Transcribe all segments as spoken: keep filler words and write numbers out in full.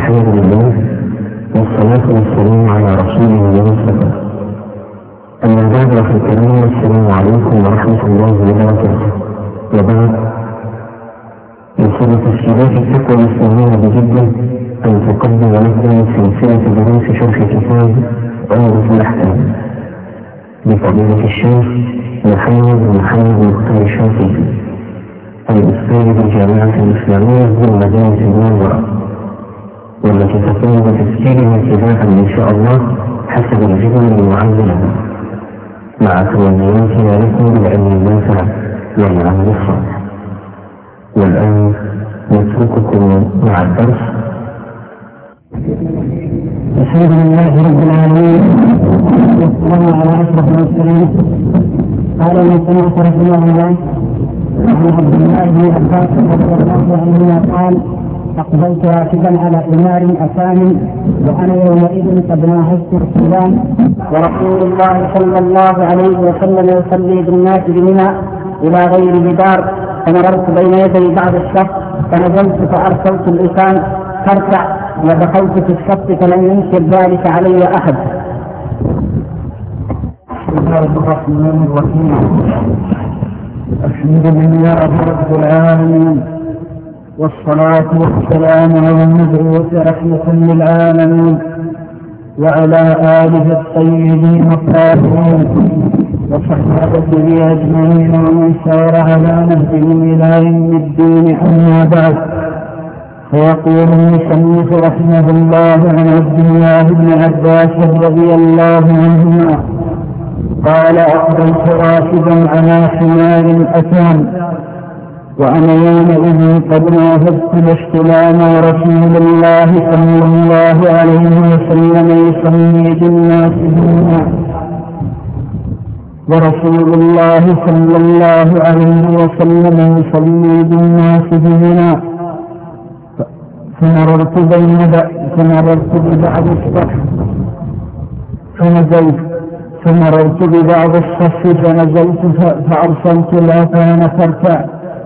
الحمد لله والصلاة والسلام على رسوله المصطفى. أما بعد أخي الكريم، السلام عليكم ورحمة الله وبركاته. وبعد، يسر تسجيلات الفتوى الإسلامية بجدة أن تقدم لكم سلسلة دروس شرح كتاب عمدة الأحكام لفضيلة الشيخ محمد محمد مختار الشافعي الأستاذ بالجامعة الإسلامية بالمدينة المنورة، والتي تقوم بتسجيلها ابتداء إن شاء الله حسب الجدول المعين، مع تمنياتنا لكم بالعلم النافع والعمل الصالح. والآن نترككم مع الدرس. الحمد لله رب العالمين، والسلام على أشرف المرسلين. قال المصنف رحمه الله عن عبد الله بن عباس رضي الله عنهما قال: أقبلت راكبا على حمار أسام وأنا يومئذ قد ناهزت السودان، ورسول الله صلى الله عليه وسلم يصلي بالناس بمنى إلى غير جدار، فمررت بين يدي بعض الشخص فنزلت فأرسلت الإنسان تركع، ودخلت في الصف فلم ينكر ذلك علي أحد. بسم الله الرحمن الرحيم. الحمد لله رب العالمين، والصلاة والسلام على المبعوث رحمة للعالمين وعلى آله الطيبين الطاهرين وصحبه أجمعين ومن سار على نهجهم إلى يوم الدين. أما بعد، فيقول المصنف رحمه الله عن عبد الله بن عباس رضي الله عنهما قال: أقبلت راكبا على حمار أسام وأنا يومئذ قد ناهزت الاستلام، ورسول الله صلى الله عليه وسلم يصلي بالناس بمنى ورسول الله صلى الله عليه وسلم يصلي بالناس بمنى فمررت بين فمررت ببعض الصف فنزلت فمررت ببعض الصف فنزلت فأرسلت الأذان تركع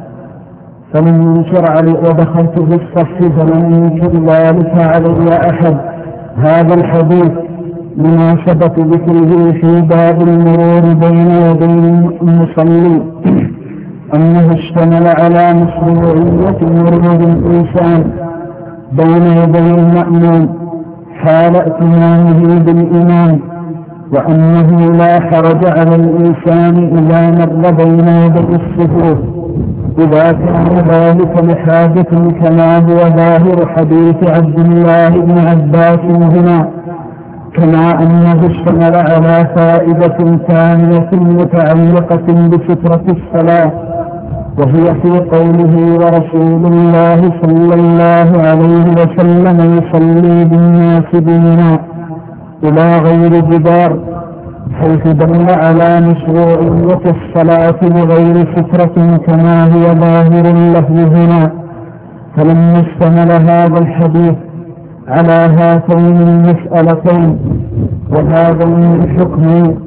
فلم ينكر علي، ودخلت في الصف فلم ينكر ذلك علي أحد. هذا الحديث مناسبة ذكره في باب المرور بين يدي المصلي أنه اشتمل على مشروعية مرور الإنسان بين يدي المأمون حال ائتمامه بالإمام، وأنه لا حرج على الإنسان إذا مر بين يدي الصفوف إذا كان ذلك لحاجة، كما هو ظاهر حديث عبد الله بن عباس هنا، كما أنه اشتمل على فائدة ثانية متعلقة بسترة الصلاة، وهي في قوله: ورسول الله صلى الله عليه وسلم يصلي بالناس بمنى إلى غير جدار، حيث دل على مشروعية الصلاة بغير سترة كما هو ظاهر له هنا. فلما اشتمل هذا الحديث على هاتين المسألتين وهذين الحكمين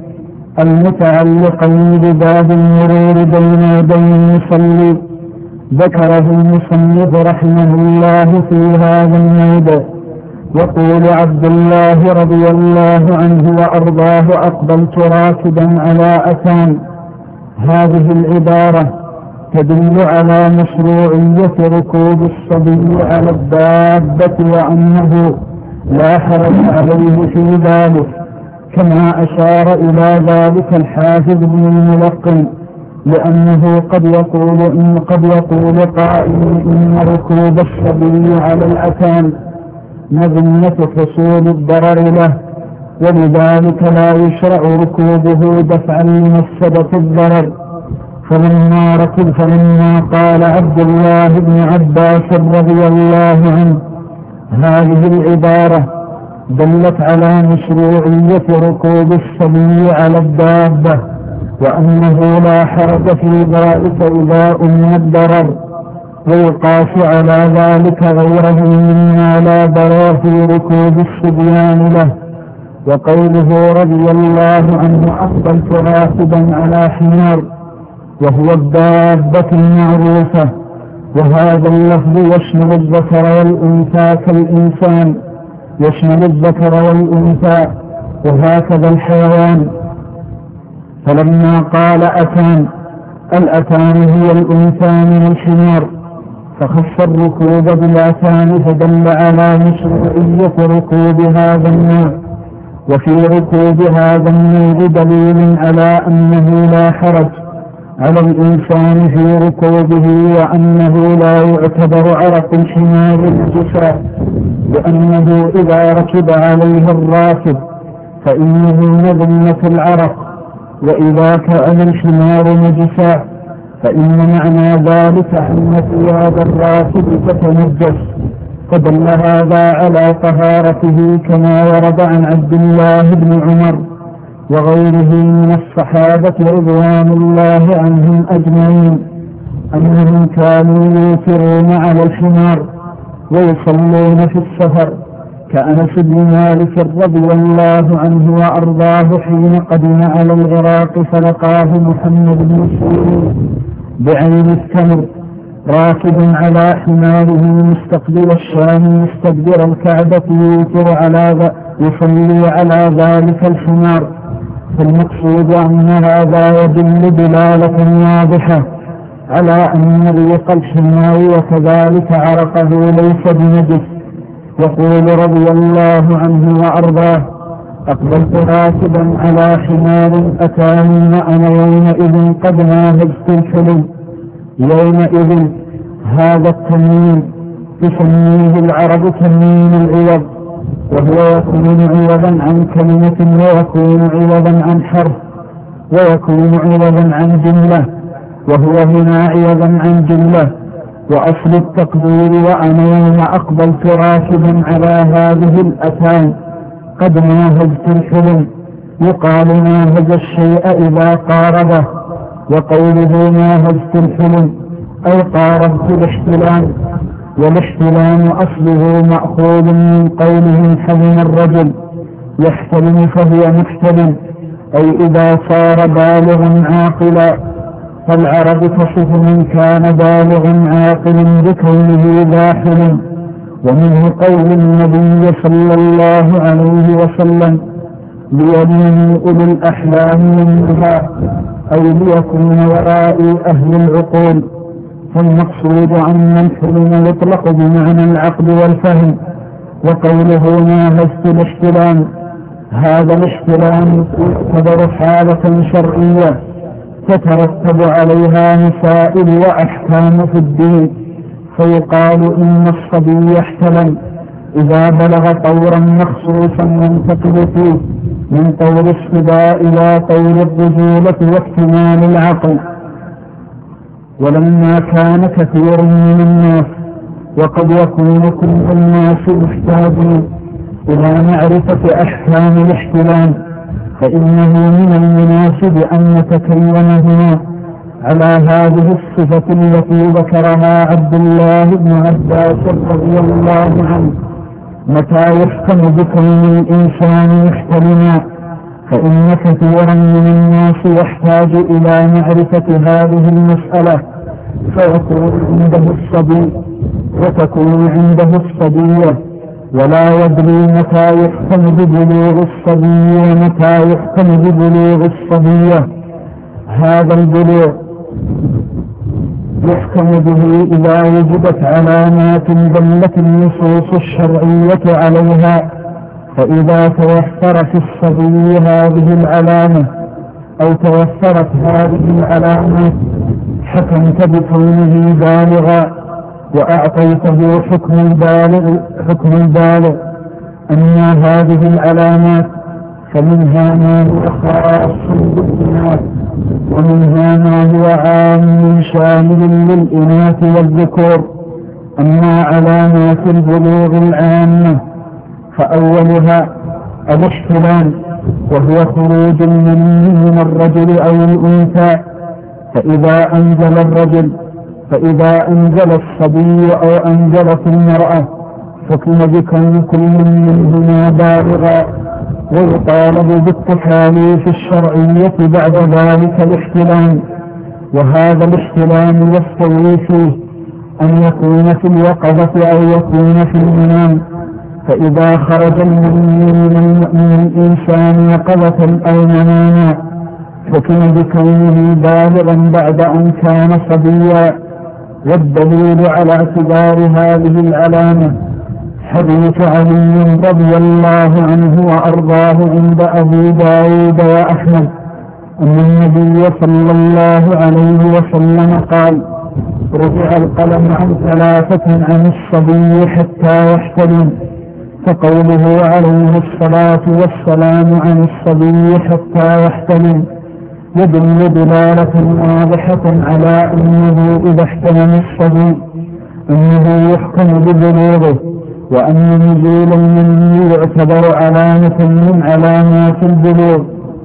المتعلقين بباب المرور بين يدي المصلي، ذكره المصنف رحمه الله في هذا الموضع. يقول عبد الله رضي الله عنه وأرضاه: أقبلت راكبا على أسام. هذه العبارة تدل على مشروعية ركوب الصبي على الدابة، وأنه لا حرج عليه في ذلك، كما أشار إلى ذلك الحافظ بن الملقن، لأنه قد يقول إن قد يقول قائل إن ركوب الصبي على الأسام مظنة حصول الضرر له، ولذلك لا يشرع ركوبه دفعا لمفسدة الضرر. فلما ركب فلما قال عبد الله بن عباس رضي الله عنه هذه العبارة دلت على مشروعية ركوب الصبي على الدابة، وأنه لا حرج في ذلك إذا أمن الضرر، ويقاس على ذلك غيره مما لا ضرر في ركوب الصبيان له. وقوله رضي الله عنه: أقبلت راكبا على حمار، وهو الدابة المعروفة وهذا اللفظ يشمل الذكر والأنثى كالإنسان يشمل الذكر والأنثى، وهكذا الحيوان. فلما قال أتان، الأتان هي الأنثى من الحمار، فخص الركوب بالأتان فدل على مشروعية ركوب هذا النوع. وفي ركوب هذا النوع دليل على أنه لا حرج على الإنسان في ركوبه، وأنه لا يعتبر عرق الحمار نجسا، لأنه إذا ركب عليه الراكب فإنه مذمة العرق، وإذا كان الحمار نجسا فإن معنى ذلك أن ثياب الراكب تتنجس، فدل هذا على طهارته، كما ورد عن عبد الله بن عمر وغيره من الصحابة رضوان الله عنهم أجمعين أنهم كانوا يوترون على الحمار ويصلون في السفر، كأنس بن مالك رضي الله عنه وأرضاه حين قدم على العراق فلقاه محمد بن سيرين بعين التمر راكب على حماره مستقبل الشام مستدبر الكعبة يوتر على يصلي على ذلك الحمار. فالمقصود أن هذا يدل دلالة واضحة على أن ريق الحمار وكذلك عرقه ليس بنجس. يقول رضي الله عنه وأرضاه: أقبلت راكبا على حمار أتاني وأنا يومئذ قد ناهزت الحلم. يومئذ هذا التنوين تسميه العرب تنوين العوض، وهو يكون عوضا عن كلمة ويكون عوضا عن حرف ويكون عوضا عن جملة، وهو هنا عوضا عن جملة. وأصل التقدير وأنا يوم أقبلت راكبا على هذه الأتان قد ناهزت الحلم، يقال ناهز الشيء إذا قاربه، وقوله ناهزت الحلم أي قاربت الاحتلام، والاحتلام أصله مأخوذ من قوله حلم الرجل يحتلم فهو محتلم، أي إذا صار بالغا عاقلا. فالعرب تصف من كان بالغا عاقلا بكونه ذا حلم. ومنه قول النبي صلى الله عليه وسلم: ليليني أولي الأحلام منها، أي ليكون ورائي أهل العقول. فالمقصود أن الحلم يطلق بمعنى العقل والفهم. وقوله ناهزت الاحتلام، هذا الاحتلام يعتبر حالة شرعية تترتب عليها مسائل وأحكام في الدين، فيقال إن الصبي يحتلم إذا بلغ طورا مخصوصا ينتقل فيه من طور الصبا إلى طور الرجولة واكتمال العقل. ولما كان كثير من الناس وقد يكون كل الناس محتاجين إلى معرفة أحكام الاحتلام، فإنه من المناسب أن نتكلم هنا على هذه الصفة التي ذكرها عبد الله بن عباس رضي الله عنه: متى يحكم بكون الإنسان محتلما؟ فإن كثيرا من الناس يحتاج إلى معرفة هذه المسألة، فيكون عنده الصبي وتكون عنده الصبية، ولا يدري متى يحكم ببلوغ الصبي ومتى يحكم ببلوغ الصبية. هذا البلوغ يحكم به إذا وجدت علامات دلت النصوص الشرعية عليها، فإذا توفر في الصبي هذه العلامة أو توفرت هذه العلامات حكمت بكونه بالغا وأعطيته حكم البالغ حكم البالغ. أما هذه العلامات فمنها ما هو خاص بالإناث، ومنها ما هو عام شامل للإناث والذكور. أما علامات البلوغ العامة فأولها الاحتلام، وهو خروج المني من الرجل أو الأنثى. فإذا أنزل الرجل فإذا أنزل الصبي أو أنزلت المرأة حكم بكون كل منهما بالغا، ويطالب بالتكاليف الشرعية بعد ذلك الاحتلام. وهذا الاحتلام يستوي فيه أن يكون في اليقظة أو يكون في المنام، فإذا خرج المني من الإنسان يقظة أو مناما حكم بكونه بالغا بعد أن كان صبيا. والدليل على اعتبار هذه العلامة حديث علي رضي الله عنه وأرضاه عند أبي داود وأحمد أن النبي صلى الله عليه وسلم قال: رفع القلم عن ثلاثة عن الصبي حتى يحتلم. فقوله عليه الصلاة والسلام عن الصبي حتى يحتلم يدل دلالة واضحة على أنه إذا احتلم الصبي أنه يحكم ببلوغه، وأن نزول المني يعتبر علامة من علامات البلوغ.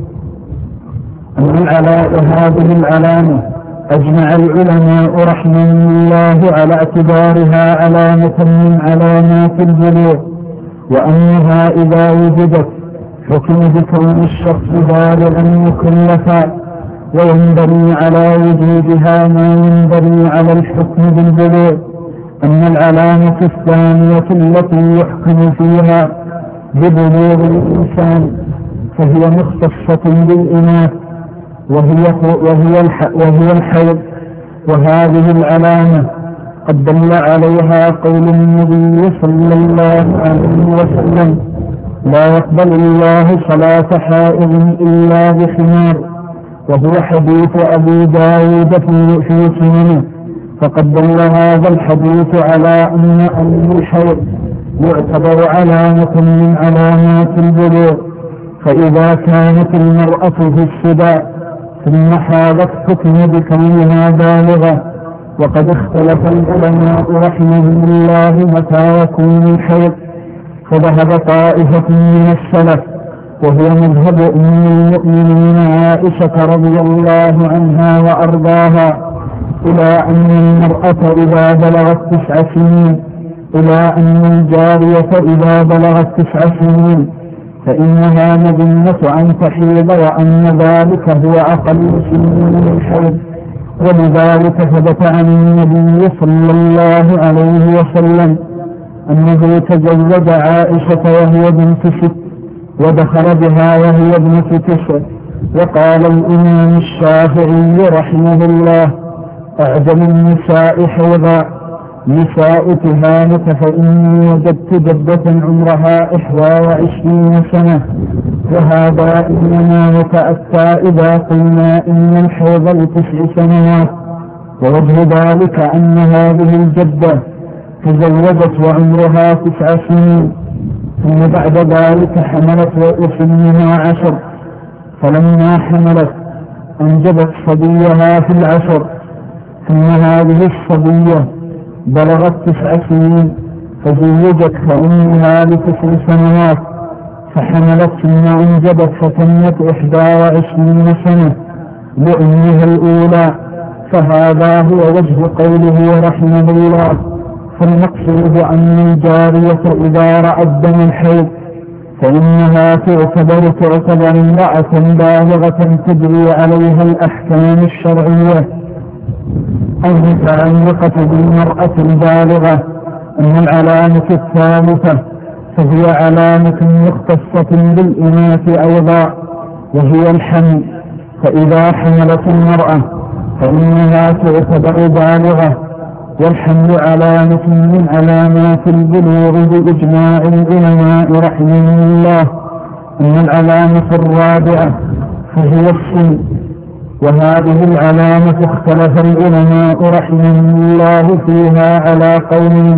أما هذه العلامة أجمع العلماء رحمهم الله على اعتبارها علامة من علامات البلوغ، وأنها إذا وجدت حكم بكون الشخص بالغا مكلفا، وينبني على وجودها ما ينبني على الحكم بالبلوغ. أما العلامة الثانية التي يحكم فيها ببلوغ الإنسان فهي مختصة بالإناث، وهي, وهي, وهي الحيض. وهذه العلامة قد دل عليها قول النبي صلى الله عليه وسلم: لا يقبل الله صلاة حائض إلا بخمار. وهو حديث أبي داود في سننه. فقد دل هذا الحديث على أن أمر الحيض يعتبر علامة من علامات البلوغ. فإذا كانت المرأة في السباع ثم حاضت حكم بكونها بالغة. وقد اختلف العلماء رحمهم الله متى يكون الحيض، فذهب طائفة من السلف وهو مذهب أم المؤمنين عائشة رضي الله عنها وأرضاها إلى أن المرأة إذا بلغت تسع سنين إلى أن الجارية إذا بلغت تسع سنين فإنها مظنة أن تحيض، وأن ذلك هو أقل سن الحيض. ولذلك ثبت عن النبي صلى الله عليه وسلم أنه تزوج عائشة وهي بنت ست ودخل بها وهي ابنة تسع. وقال الإمام الشافعي رحمه الله: أعجب النساء حوضا نساء تهامة، فإني وجدت جدة عمرها إحدى وعشرين سنة. وهذا إنما يتأتى إذا قلنا إن الحوض لتسع سنوات. ووجه ذلك أن هذه الجدة تزوجت وعمرها تسع سنين، ثم بعد ذلك حملت وسنها عشر، فلما حملت أنجبت صبيها في العشر. ثم هذه الصبية بلغت تسع سنين فزوجت فأمها لتسع سنوات، فحملت ثم أنجبت فتمت إحدى وعشرين سنة لأمها الأولى. فهذا هو وجه قوله رحمه الله: فالمقصود أن الجارية إذا رأت دم الحيض فإنها تعتبر تعتبر امرأة بالغة تجري عليها الأحكام الشرعية المتعلقة بالمرأة البالغة. أما العلامة الثالثة فهي علامة مختصة بالإناث أيضا، وهي الحمل. فإذا حملت المرأة فإنها تعتبر بالغة، والحمل علامة من علامات البلوغ بإجماع العلماء رحمهم الله. أما العلامة الرابعة فهي السن، وهذه العلامة اختلف العلماء رحمهم الله فيها على قولهم.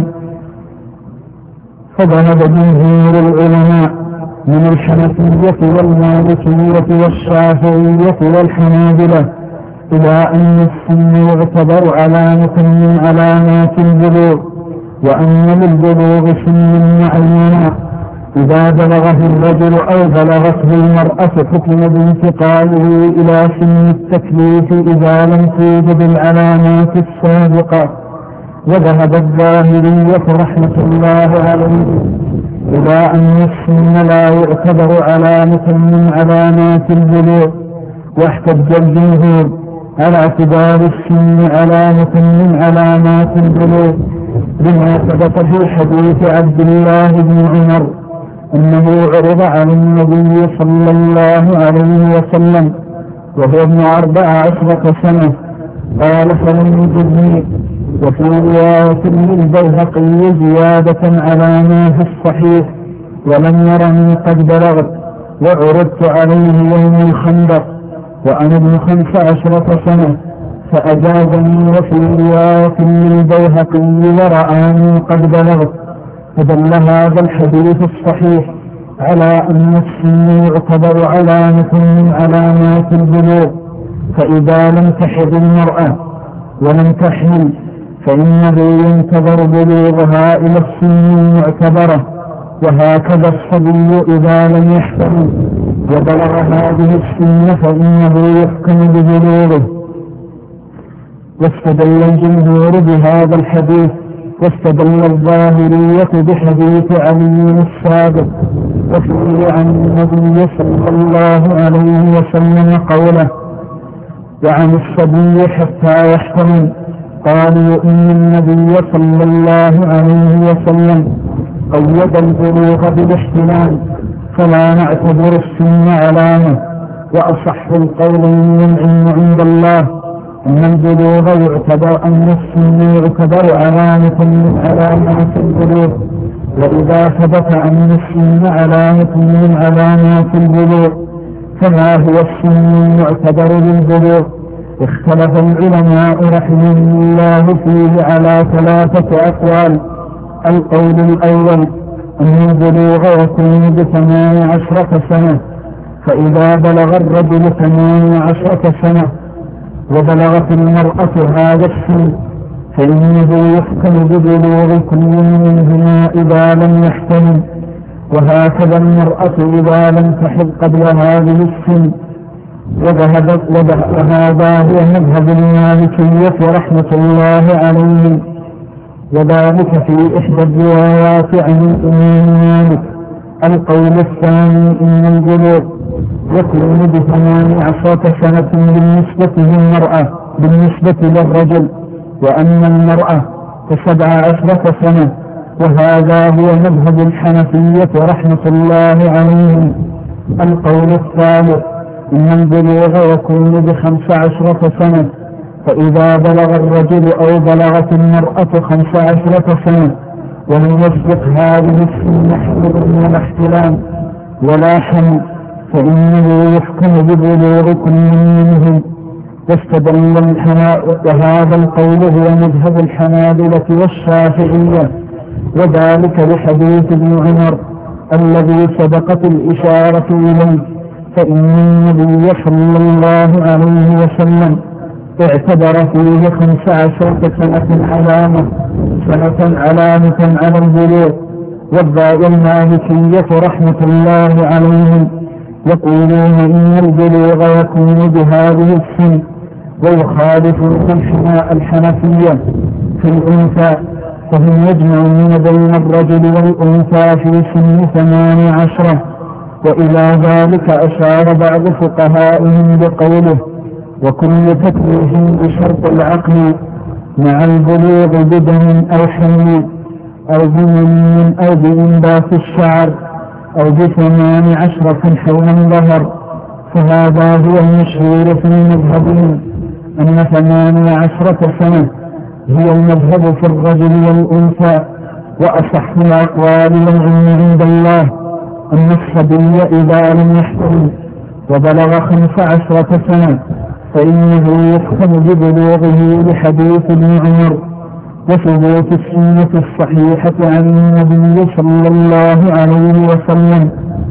فذهب جمهور العلماء من الحنفية والمالكية والشافعية والحنابلة إلى أن السن يعتبر علامة من علامات البلوغ، وأن للبلوغ سن معينة إذا بلغه الرجل أو بلغته المرأة حكم بانتقاله إلى سن التكليف إذا لم توجد العلامات السابقة. وذهب الظاهرية رحمة الله عليهم إلى أن السن لا يعتبر علامة من علامات البلوغ، واحتج الجمهور على اعتبار السن علامة من علامات البلوغ، لما ثبت في حديث عبد الله بن عمر أنه عرض على النبي صلى الله عليه وسلم وهو ابن أربع عشرة سنة قال فلم يجبني. وفي رواية للبيهقي زيادة على ما في الصحيح ولم يرني قد بلغت وعرضت عليه يوم الخندق وأنا ابن خمس عشرة سنة فأجازني. وفي رواية للبيهقي ورآني قد بلغت. فدل هذا الحديث الصحيح على أن السن يعتبر علامة من علامات البلوغ، فإذا لم تحض المرأة ولم تحمل فإنه ينتظر بلوغها إلى السن المعتبرة، وهكذا الصبي إذا لم يحتمل وبلغ هذه السن فإنه يحكم ببلوغه. واستدل الجمهور بهذا الحديث، واستدل الظاهرية بحديث علي السابق وفيه عن النبي صلى الله عليه وسلم قوله وعن الصبي حتى يحتمل. قالوا إن النبي صلى الله عليه وسلم قيد البلوغ بالاحتلال فلا نعتبر السن علامة. وأصح القولين والعلم عند الله أن البلوغ يعتبر أن السن يعتبر علامة من علامات البلوغ. وإذا ثبت أن السن علامة من علامات البلوغ فما هو السن المعتبر للبلوغ؟ اختلف العلماء رحمهم الله فيه على ثلاثة أقوال. القول الأول أن البلوغ يكون بثمان عشرة سنة، فإذا بلغ الرجل ثمان عشرة سنة وبلغت المرأة هذا السن فإنه يحكم ببلوغ كل منهما إذا لم يحتمل، وهكذا المرأة إذا لم تحض قبل هذه السن. وذهب وهذا هو مذهب المالكية رحمة الله عليه، وذلك في إحدى الروايات عن الإمام مالك. القول الثاني أن البلوغ يكون بثمان عشرة سنة بالنسبة للمرأة بالنسبة للرجل، وأن المرأة بسبع عشرة سنة، وهذا هو مذهب الحنفية رحمة الله عليهم. القول الثالث إن البلوغ يكون بخمس عشرة سنة، فإذا بلغ الرجل أو بلغت المرأة خمس عشرة سنة ولم يسبق هذه السن حمل ولا احتلام ولا حمل فإنه يحكم ببلوغ كل منهم. واستدل الحنابلة، وهذا القول هو مذهب الحنابلة والشافعية، وذلك لحديث ابن عمر الذي سبقت الإشارة إليه، فإن النبي صلى الله عليه وسلم اعتبر فيه خمس عشرة سنة علامة سنة علامة على البلوغ. والمالكية رحمة الله عليهم يقولون إن البلوغ يكون بهذه السن، ويخالفون الحنفية في الأنثى، فهم يجمعون بين الرجل والأنثى في سن ثمان عشرة. وإلى ذلك أشار بعض فقهائهم بقوله وكل تكليف بشرط العقل مع البلوغ بدم أو حمل أو بمن أو بإنبات الشعر أو بثمان عشرة حول ظهر. فهذا هو المشهور في مذهبهم أن ثمان عشرة سنة هي المذهب في الرجل والأنثى. وأصح الأقوال والعلم عند الله أن الصبي إذا لم يحتمل وبلغ خمس عشرة سنة فإنه يحكم ببلوغه لحديث ابن عمر وثبوت السنة الصحيحة عن النبي صلى الله عليه وسلم.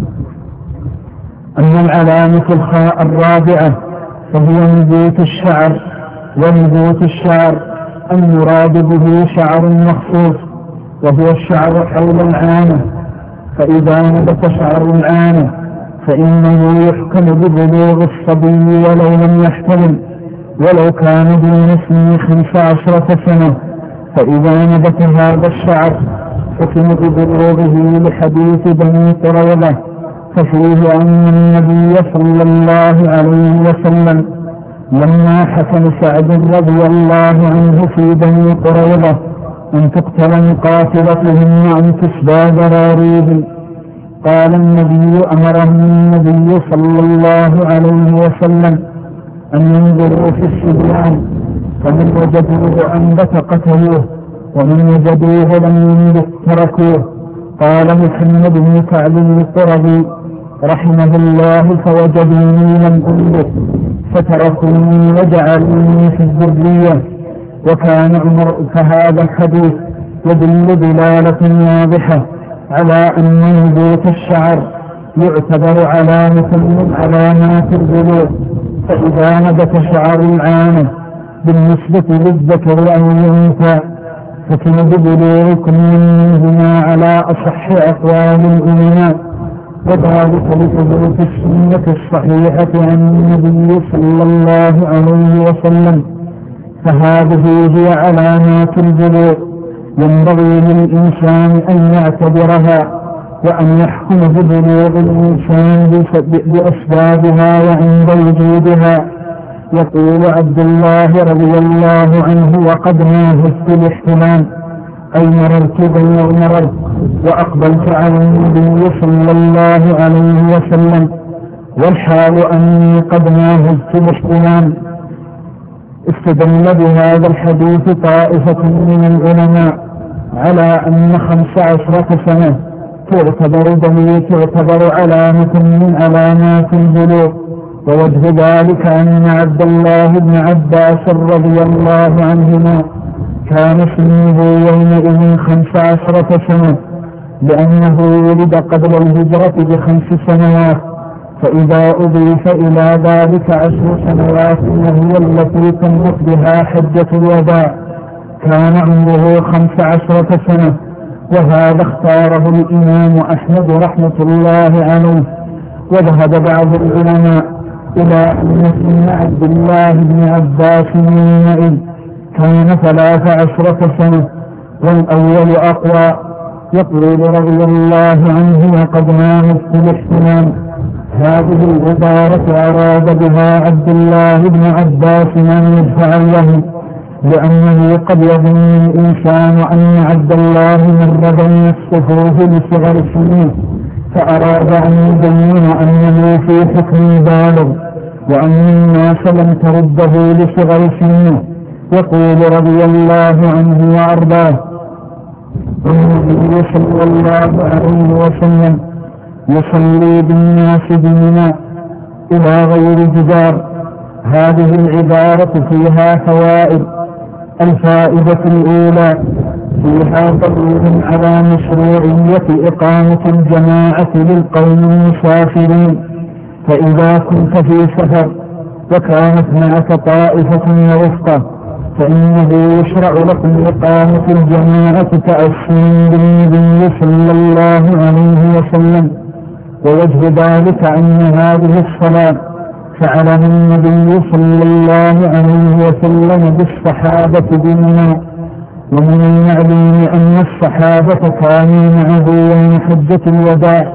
أما العلامة الرابعة فهي نبوت الشعر. ونبوت الشعر المراد به شعر مخصوص وهو الشعر حول العانة، فإذا نبت شعر العانة فإنه يحكم ببلوغ الصبي ولو لم يحتمل ولو كان دون سن خمس عشرة سنة. فإذا نبت هذا الشعر حكم ببلوغه لحديث بني قريظة، ففيه أن النبي صلى الله عليه وسلم لما حكم سعد رضي الله عنه في بني قريظة أن تقتل مقاتلتهم وأن تسبى ذراريهم، قال النبي أمرهم النبي صلى الله عليه وسلم أن ينظروا في الصبيان، فمن وجدوه أنبت قتلوه، ومن وجدوه لم ينبت تركوه. قال محمد بن كعب القرظي رحمه الله فوجدوني لم أنبت فتركوني وجعلوني في الذرية. وكان عمر. فهذا الحديث يدل دلالة واضحة على أن نبوت الشعر يعتبر علامة من علامات البلوغ، فإذا نبت شعر العانة بالنسبة للذكر أو الأنثى فكان ببلوغكم منهما على أصح أقوال العلماء، وذلك لثبوت السنة الصحيحة عن النبي صلى الله عليه وسلم. فهذه هي علامات البلوغ ينبغي للإنسان أن يعتبرها وأن يحكم ببلوغ الإنسان بأسبابها وعند وجودها. يقول عبد الله رضي الله عنه وقد ناهزت الاحتلام، أي مررت بين مررت وأقبلت على النبي صلى الله عليه وسلم والحال أني قد ناهزت الاحتلام. استدل بهذا الحديث طائفة من العلماء على أن خمس عشرة سنة تعتبر دليل تعتبر علامة من علامات البلوغ، ووجه ذلك أن عبد الله بن عباس رضي الله عنهما كان سنه يومئذ خمس عشرة سنة، لأنه ولد قبل الهجرة بخمس سنوات، فإذا أضيف إلى ذلك عشر سنوات وهي التي تمت بها حجة الوداع كان عمره خمس عشرة سنة. وهذا اختاره الإمام أحمد رحمة الله عليه. وذهب بعض العلماء إلى أن سن عبد الله بن عباس يومئذ كان ثلاث عشرة سنة، والأول أقوى. يقول رضي الله عنه وقد ناهزت الاحتلام، هذه العبارة أراد بها عبد الله بن عباس أن يدفع له، لأنه قد يظن الإنسان أن عبد الله مر بين الصفوف لصغر سنه، فأراد أن يبين أنه في حكم بالغ وأن الناس لم ترده لصغر سنه. يقول رضي الله عنه وأرضاه النبي صلى الله عليه وسلم يصلي بالناس بمنى إلى غير جدار. هذه العبارة فيها فوائد. الفائدة الأولى فيها دليل على مشروعية إقامة الجماعة للقوم المسافرين، فإذا كنت في سفر وكانت معك طائفة ورفقة فإنه يشرع لكم إقامة الجماعة تأسيا بالنبي صلى الله عليه وسلم. ووجه ذلك أن هذه الصلاة فعلها النبي صلى الله عليه وسلم بالصحابة بمنى، ومن المعلوم أن الصحابة كانوا معه يوم حجة الوداع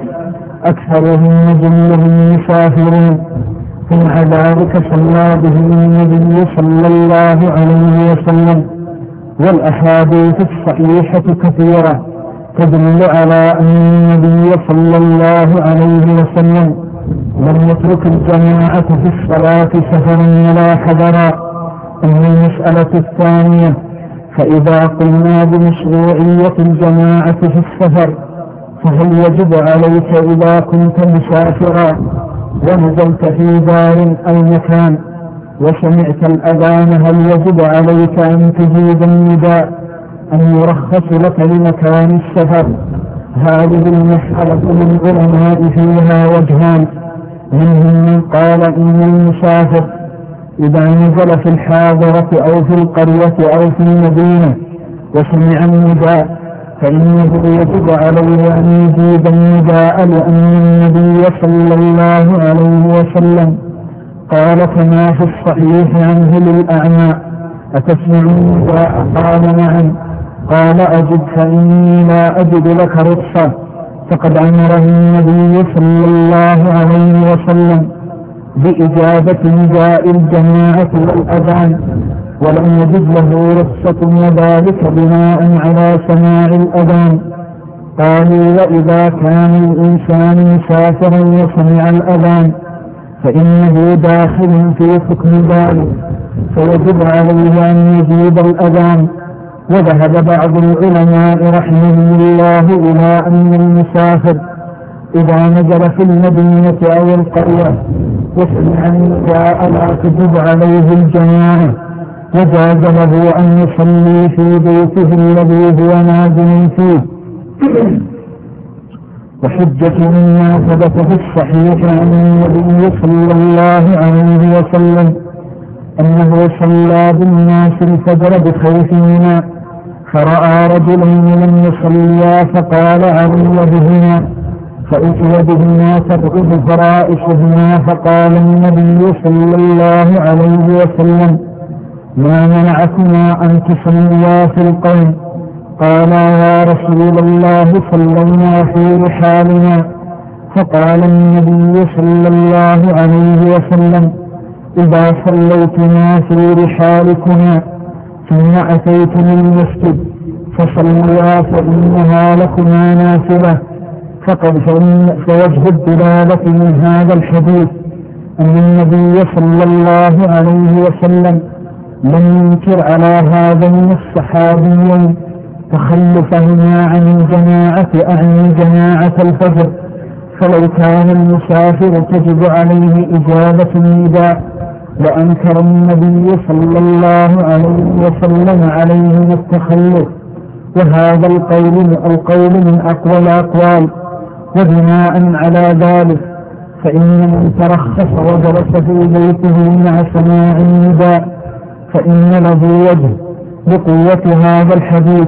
أكثرهم وجلهم مسافرون، فمع ذلك صلى بهم النبي صلى الله عليه وسلم. والأحاديث الصحيحة كثيرة تدل على أن النبي صلى الله عليه وسلم لم يترك الجماعة في الصلاة سفرا ولا حضرا. أما المسألة الثانية، فإذا قلنا بمشروعية الجماعة في السفر فهل يجب عليك إذا كنت مسافرا ونزلت في دار أو مكان وسمعت الأذان هل يجب عليك أن تجيب النداء أن يرخص لك لمكان السفر؟ هذه المسألة للعلماء فيها وجهان، منهم من قال إن المسافر إذا نزل في الحاضرة أو في القرية أو في المدينة وسمع النداء فإنه يجب عليه أن يجيب النداء، لأن النبي صلى الله عليه وسلم قال كما في الصحيح عنه للأعمى أتسمع النداء؟ قال نعم. قال أجد فإني لا أجد لك رخصة، فقد أمره النبي صلى الله عليه وسلم. بإجابة نداء الجماعة والأذان، ولم يجد له رخصة وذلك بناء على سماع الأذان. قالوا وإذا كان الإنسان مسافرا وسمع الأذان فإنه داخل في حكم ذلك، فيجب عليه أن يجيب الأذان. وذهب بعض العلماء رحمهم الله إلى أن المسافر إذا نزل في المدينة أو القرية وسمع النداء لا تجب عليه الجماعة، وجاز له أن يصلي في بيته الذي هو نازل فيه. وحجة مما ثبت في الصحيح عن النبي صلى الله عليه وسلم أنه صلى بالناس الفجر بخوف منى، فرأى رجلين لم يصليا فقال علي بهما، فأتي بهما تبعد فرائشهما، فقال النبي صلى الله عليه وسلم ما منعكما أن تصليا في القوم؟ قالا يا رسول الله صلينا في رحالنا. فقال النبي صلى الله عليه وسلم إذا صليتما في رحالكما ثم أتيتم المسجد فصليا فإنها لكما نافلة. فقد فوجه الدلالة من هذا الحديث أن النبي صلى الله عليه وسلم لم ينكر على هذين الصحابيين تخلفهما عن الجماعة أعني جماعة الفجر، فلو كان المسافر تجب عليه إجابة النداء لأنكر النبي صلى الله عليه وسلم عليهم التخلف. وهذا القول القول من أقوى الأقوال. وبناء على ذلك فإن من ترخص وجلس في بيته مع سماع النداء فإن له وجه بقوة هذا الحديث،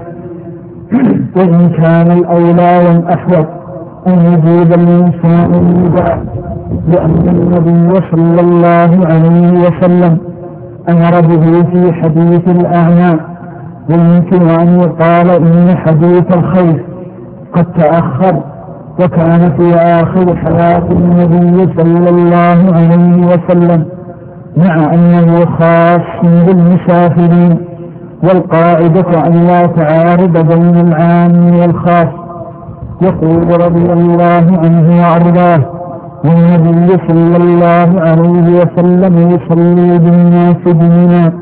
وإن كان الأولى والأحوط أن يجيب الإنسان النداء، لأن النبي صلى الله عليه وسلم أمر به في حديث الأعمى. ويمكن أن يقال إن حديث الخير قد تأخر، وكان في آخر حياة النبي صلى الله عليه وسلم، مع أنه خاص بالمسافرين، والقاعدة أن لا تعارض بين العام والخاص. يقول رضي الله عنه وأرضاه والنبي صلى الله عليه وسلم يصلي بالناس بمنى.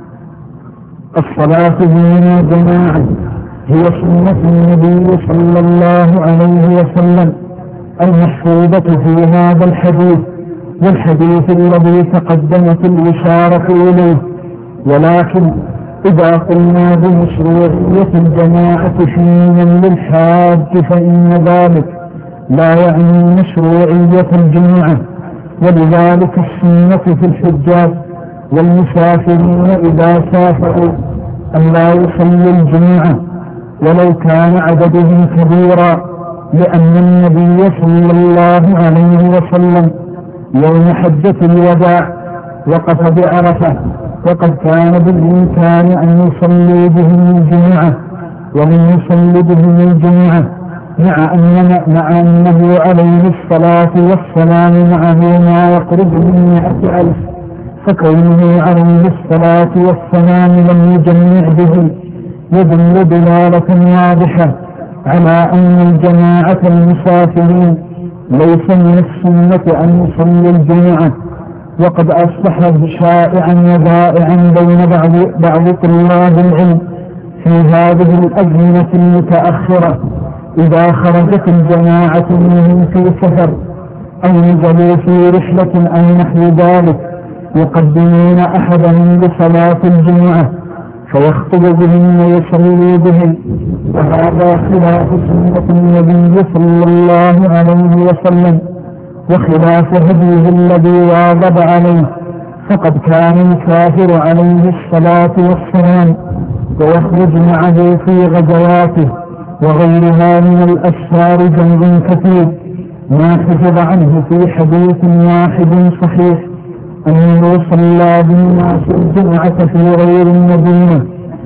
الصلاة بمنى جماعة هي سنة النبي صلى الله عليه وسلم المحفوظة في هذا الحديث والحديث الذي تقدمت الإشارة إليه. ولكن إذا قلنا بمشروعية الجماعة حينا للحاج فإن ذلك لا يعني مشروعية الجماعة، ولذلك السنة في الحجاج والمسافرين إذا سافروا أن لا يصلي الجماعة ولو كان عددهم كبيرا، لأن النبي صلى الله عليه وسلم يوم حجة الوداع وقف بعرفة، وقد كان بالإمكان أن يصلي بهم الجماعة ومن يصلي بهم الجماعة، مع, أن مع أنه عليه الصلاة والسلام معه ما يقرب من مئة ألف، فكونه عليه الصلاة والسلام لم يجمع به يدل دلالة واضحة على أن الجماعة المسافرين ليس من السنة أن يصلي الجماعة. وقد أصبح شائعا وذائعا بين بعض, بعض طلاب العلم في هذه الأزمنة المتأخرة إذا خرجت الجماعة منهم في سفر أو نزلوا في رحلة أو نحو ذلك يقدمون أحدهم لصلاة الجمعة فيخطب بهم ويصلي بهم، وهذا خلاف سنة النبي صلى الله عليه وسلم وخلاف هديه الذي واظب عليه. فقد كان الكافر عليه الصلاة والسلام ويخرج معه في غزواته وغيرها من الأسفار جمع كثير، ما حفظ عنه في حديث واحد صحيح أنه صلى بالناس الجمعة في غير المدينة.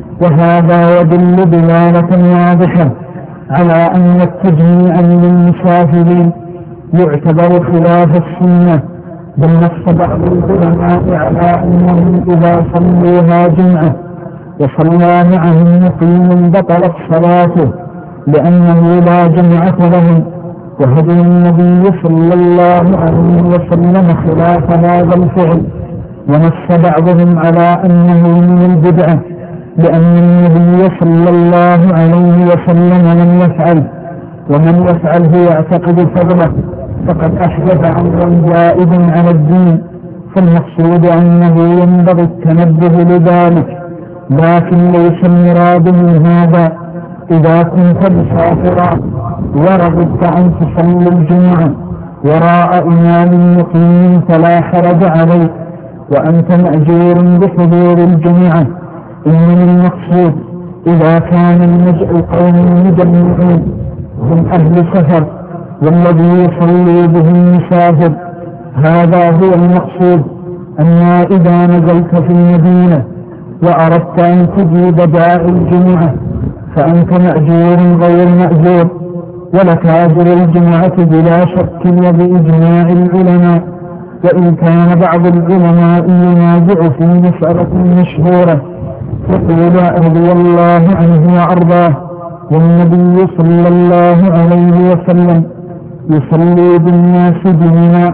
وهذا يدل دلالة واضحة على أن التجميع للمسافرين يعتبر خلاف السنة، بل نص بعض العلماء على أنهم إذا صلوها جمعة وصلى معهم مقيم بطلت صلاته لأنه لا جمعة لهم، وهدي النبي صلى الله عليه وسلم خلاف هذا الفعل. ونص بعضهم على أنه من البدعة لأن النبي صلى الله عليه وسلم لم يفعل، ومن يفعله يعتقد فضله فقد أحدث أمرا زائدا على الدين. فالمقصود أنه ينبغي التنبه لذلك، لكن ليس المراد من هذا إذا كنت مسافرا ورغبت أن تصلي الجمعة وراء إمام مقيم فلا حرج عليك وأنت مأجور بحضور الجمعة. إنما المقصود إذا كان المجء قوم مجمعين هم أهل سفر والذي يصلي بهم مسافر، هذا هو المقصود. أما إذا نزلت في المدينة وأردت أن تجيب داعي الجمعة فأنت مأجور غير مأجور، ولك أجر الجمعة بلا شك وبإجماع العلماء، وإن كان بعض العلماء ينازع في مسألة مشهورة يقول رضي الله عنه وأرضاه والنبي صلى الله عليه وسلم يصلي بالناس بمنى.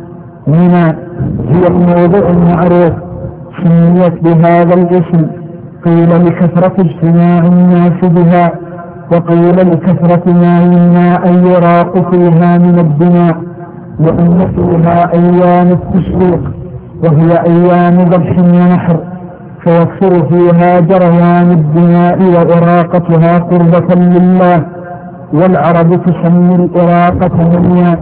منى هي الموضع المعروف سميت بهذا الاسم، قيل لكثرة اجتماع الناس بها، وقيل لكثرة ما يمنى أن يراق فيها من الدماء، لأن فيها أيام التشريق وهي أيام ذبح ونحر، فيكثر فيها جريان الدماء وإراقتها قربة لله. والعرب تسمي الإراقة منيا،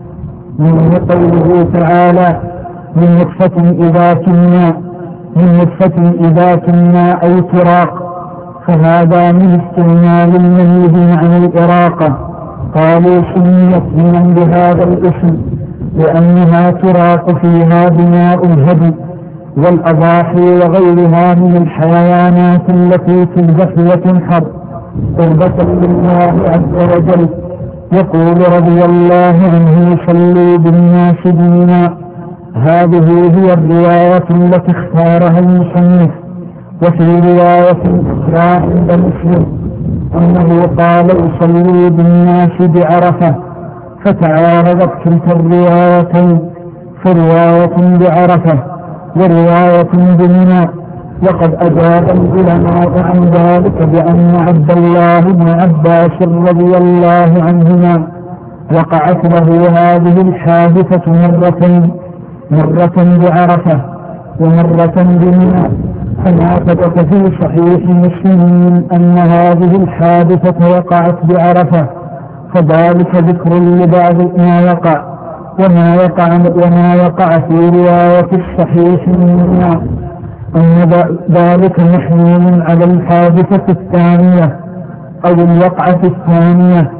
من قوله تعالى من نطفة إذا كنا، من نطفة إذا كنا أي تراق، فهذا من استعمال المنيه عن الإراقة. قالوا سميت من بهذا الاسم لأنها تراق فيها دماء الهدي والأضاحي وغيرها من الحيوانات التي تذبح وتنحر قربة لله عز وجل. يقول رضي الله عنه صلوا بالناس بمنى. هذه هي الرواية التي اختارها المصنف. وفي رواية أخرى عند مسلم أنه قال صلوا بالناس بعرفة، فتعارضت تلك الروايتين، فرواية بعرفة ورواية بمنى. وقد أجاب العلماء عن ذلك بأن عبد الله بن عباس رضي الله عنهما وقعت له هذه الحادثة مرتين، مرة بعرفة ومرة بمنى، كما ثبت في صحيح مسلم أن هذه الحادثة وقعت بعرفة، فذلك ذكر لبعض ما وقع، وما وقع, وما وقع في رواية الصحيح منها أن ذلك محمول على الحادثة الثانية أو الوقعة الثانية.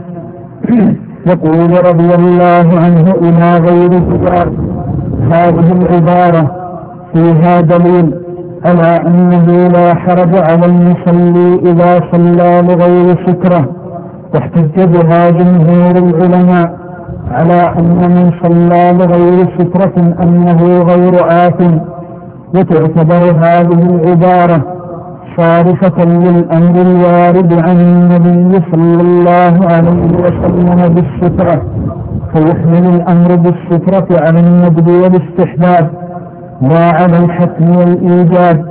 يقول رضي الله عنه إلى غير ذلك هذه العبارة فيها دليل على أنه لا حرج على المصلي إذا صلى لغير سترة، واحتج بها جمهور العلماء على أن من صلى لغير سترة أنه غير آثم. وتعتبر هذه العبارة صارفة للأمر الوارد عن النبي صلى الله عليه وسلم بالسترة، فيحمل الأمر بالسترة على الندب والاستحباب لا على الحتم والإيجاب،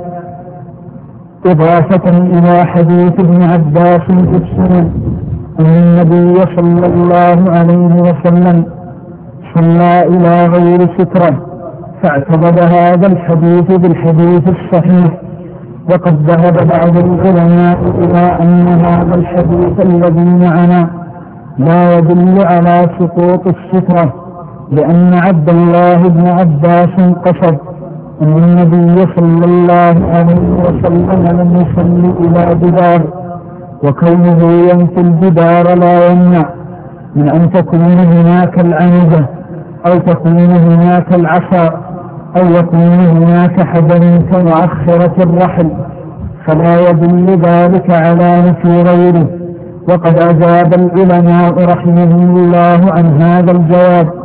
إضافة إلى حديث ابن عباس في السنن أن النبي صلى الله عليه وسلم صلى إلى غير سترة، فاعتقد هذا الحديث بالحديث الصحيح. وقد ذهب بعض العلماء إلى أن هذا الحديث الذي معنا لا يدل على سقوط السترة، لأن عبد الله بن عباس قصد أن النبي صلى الله عليه وسلم لم يصل إلى جدار، وكونه ينفي الجدار لا يمنع من أن تكون هناك العنزة أو تكون هناك العصا أو يكون هناك حجر كمؤخرة الرحل، فلا يدل ذلك على نفي غيره. وقد أجاب العلماء رحمهم الله عن هذا الجواب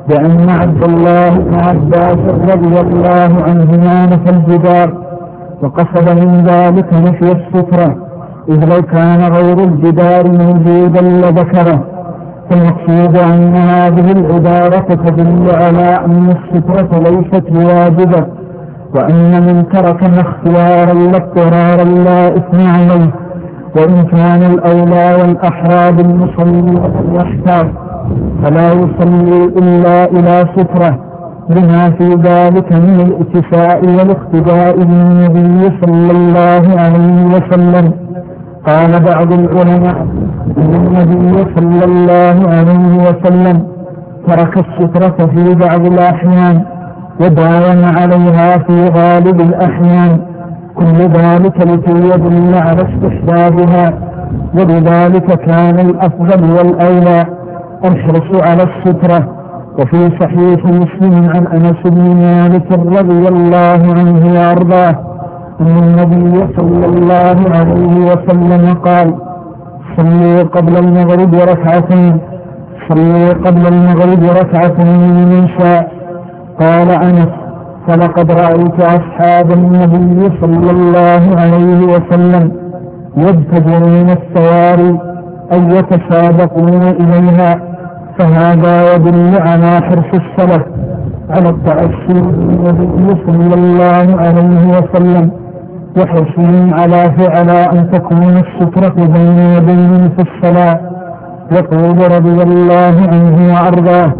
بأن عبد الله بن عباس رضي الله عنهما نفى الجدار، وقصد من ذلك نفي السترة، إذ لو كان غير الجدار موجودا لذكره. فالمقصود أن هذه العبارة تدل على أن السترة ليست بواجبة، وأن من تركها اختيارا لا اضطرارا لا إثم عليه، وإن كان الأولى والأحرى بالمصلي يحتاج فلا يصلي إلا إلى سترة، لما في ذلك من الاتساء والاقتداء بالنبي صلى الله عليه وسلم. قال بعض العلماء إن النبي صلى الله عليه وسلم ترك السترة في بعض الأحيان وداوم عليها في غالب الأحيان، كل ذلك لكي يدل على استحبابها، ولذلك كان الأفضل والأولى الحرص على السترة. وفي صحيح مسلم عن أنس بن مالك رضي الله عنه وأرضاه أن النبي صلى الله عليه وسلم قال: صلوا قبل المغرب ركعتين صلوا قبل المغرب ركعتين لمن شاء. قال أنس: فلقد رأيت أصحاب النبي صلى الله عليه وسلم يبتدرون السواري أو يتسابقون إليها، فهذا يدل على حرص السلف على التأسي بالنبي صلى الله عليه وسلم، وحرصهم على فعل أن تكون السترة بين يديهم في الصلاة. يقول رضي الله عنه وأرضاه: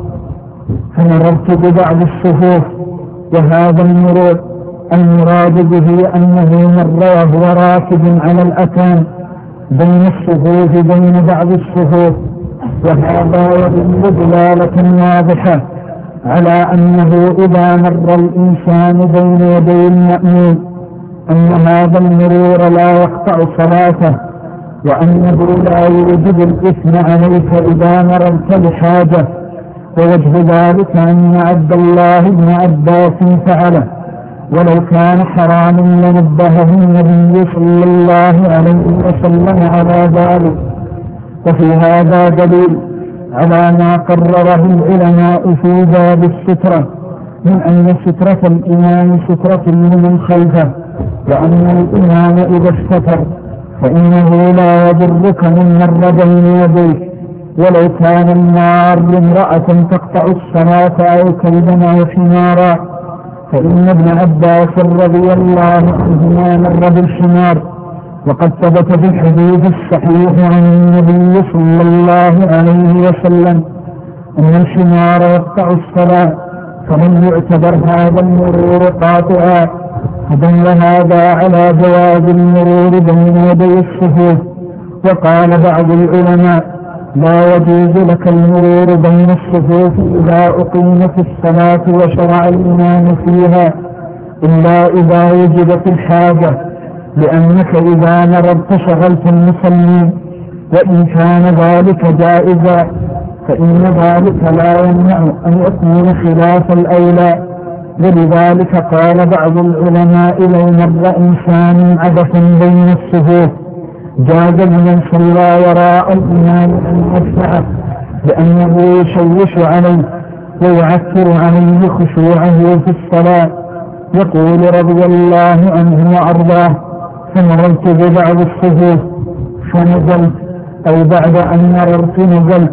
فمررت ببعض الصفوف، وهذا المرور المراد به أنه مر وهو راكب على الأتان بين الصفوف بين بعض الصفوف، وهذا يدل دلالة واضحة على أنه إذا مر الإنسان بين يدي المأمون أن هذا المرور لا يقطع صلاته، وأنه لا يوجب الإثم عليك إذا مررت لحاجة. ووجه ذلك أن عبد الله بن عباس فعله، ولو كان حراما لنبهه النبي صلى الله عليه وسلم على ذلك. وفي هذا دليل على ما قرره العلماء في باب السترة من أن سترة الإمام سترة لمن خلفه، وأن الإمام إذا استتر فإنه لا يضرك من مر بين يديك، ولو كان النار امرأة تقطع الصلاة أو كلبا أو حمارا، فإن ابن عباس رضي الله عنهما مر بالحمار، وقد ثبت في الحديث الصحيح عن النبي صلى الله عليه وسلم أن الحمار يقطع الصلاة، فلم يعتبر هذا المرور قاطعا، فدل هذا على جواز المرور بين يدي الصفوف. وقال بعض العلماء: لا يجوز لك المرور بين الصفوف إذا أقيمت الصلاة وشرع الإمام فيها إلا إذا وجدت الحاجة، لأنك إذا مررت شغلت المصلين، وإن كان ذلك جائزا فإن ذلك لا يمنع أن يكون خلاف الأولى. ولذلك قال بعض العلماء: لو مر إنسان عبثا بين الصفوف جاز لمن صلى وراء الإمام أن يدفعه، لأنه يشوش عليه ويعثر عليه خشوعه في الصلاة. يقول رضي الله عنه وأرضاه: فمررت ببعض الصفوف فنزلت، أو بعد أن مررت نزلت،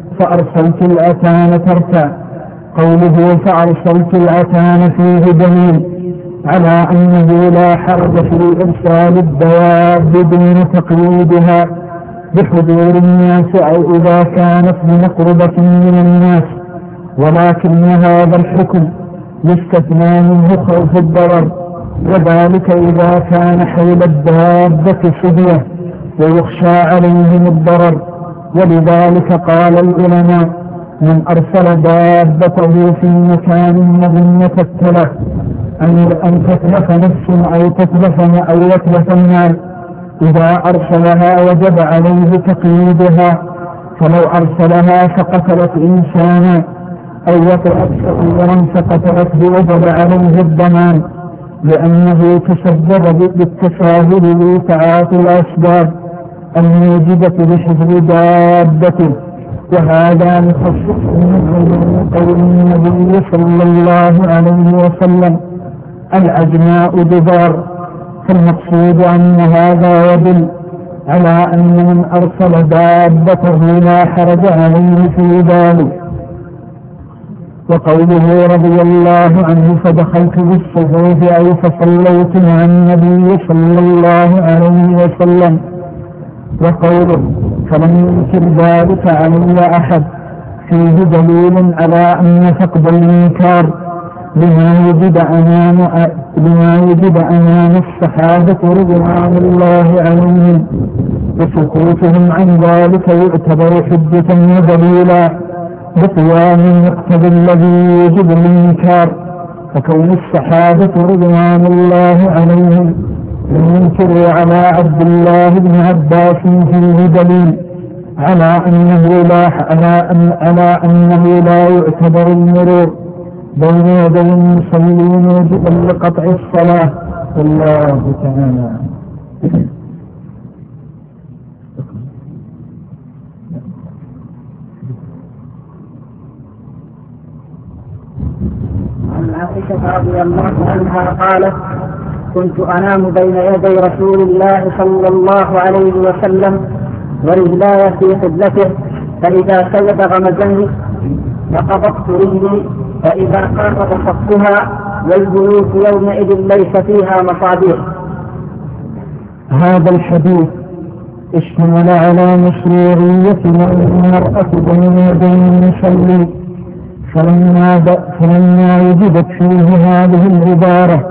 فأرسلت الأتان تركع. قوله فأرسلت الأتان فيه دليل على أنه لا حرج في إرسال الدواب دون تقييدها بحضور الناس أو إذا كانت بمقربة من الناس، ولكن هذا الحكم يستثنى منه خوف الضرر، وذلك إذا كان حول الدابة صبية ويخشى عليهم الضرر. ولذلك قال العلماء: من أرسل دابته في مكان مظنة التلف أن تتلف نفس أو تتلف أو يتلف المال، إذا أرسلها وجب عليه تقييدها، فلو أرسلها فقتلت إنسانا أو وطئت صغيرا فقتلته وجب عليه الضمان، لأنه تسبب بالتساهل لتعاطي الأسباب الموجبة لحفظ دابته. وهذا مخصص من قول النبي صلى الله عليه وسلم: العجماء دبار. فالمقصود أن هذا يدل على أن من أرسل دابته لا حرج عليه في ذلك. وقوله رضي الله عنه: فدخلت بالصفوف أي فصليت مع النبي صلى الله عليه وسلم. وقوله: فلم ينكر ذلك علي أحد، فيه دليل على أن فقد الإنكار لما وجد أمام لما وجد أمام الصحابة رضوان الله عليهم، وسكوتهم عن ذلك يعتبر حجة ودليلا بقيام المقتضى الذي يوجب الإنكار. فكون الصحابة رضوان الله عليهم لم ينكروا على عبد الله بن عباس فيه دليل على أنه لا على أن على أنه لا يعتبر المرور بين يدي المصلين وجبا لقطع الصلاة. والله تعالى. عن عائشة رضي الله عنها قالت: كنت أنام بين يدي رسول الله صلى الله عليه وسلم ورجلاي في قبلته، فإذا سجد غمزني فقبضت رجلي، فإذا قام بسطتها، والبيوت يومئذ ليس فيها مصابيح. هذا الحديث اشتمل على مشروعية المرأة بين يدي المصلي، فلما فلما وجدت فيه هذه العبارة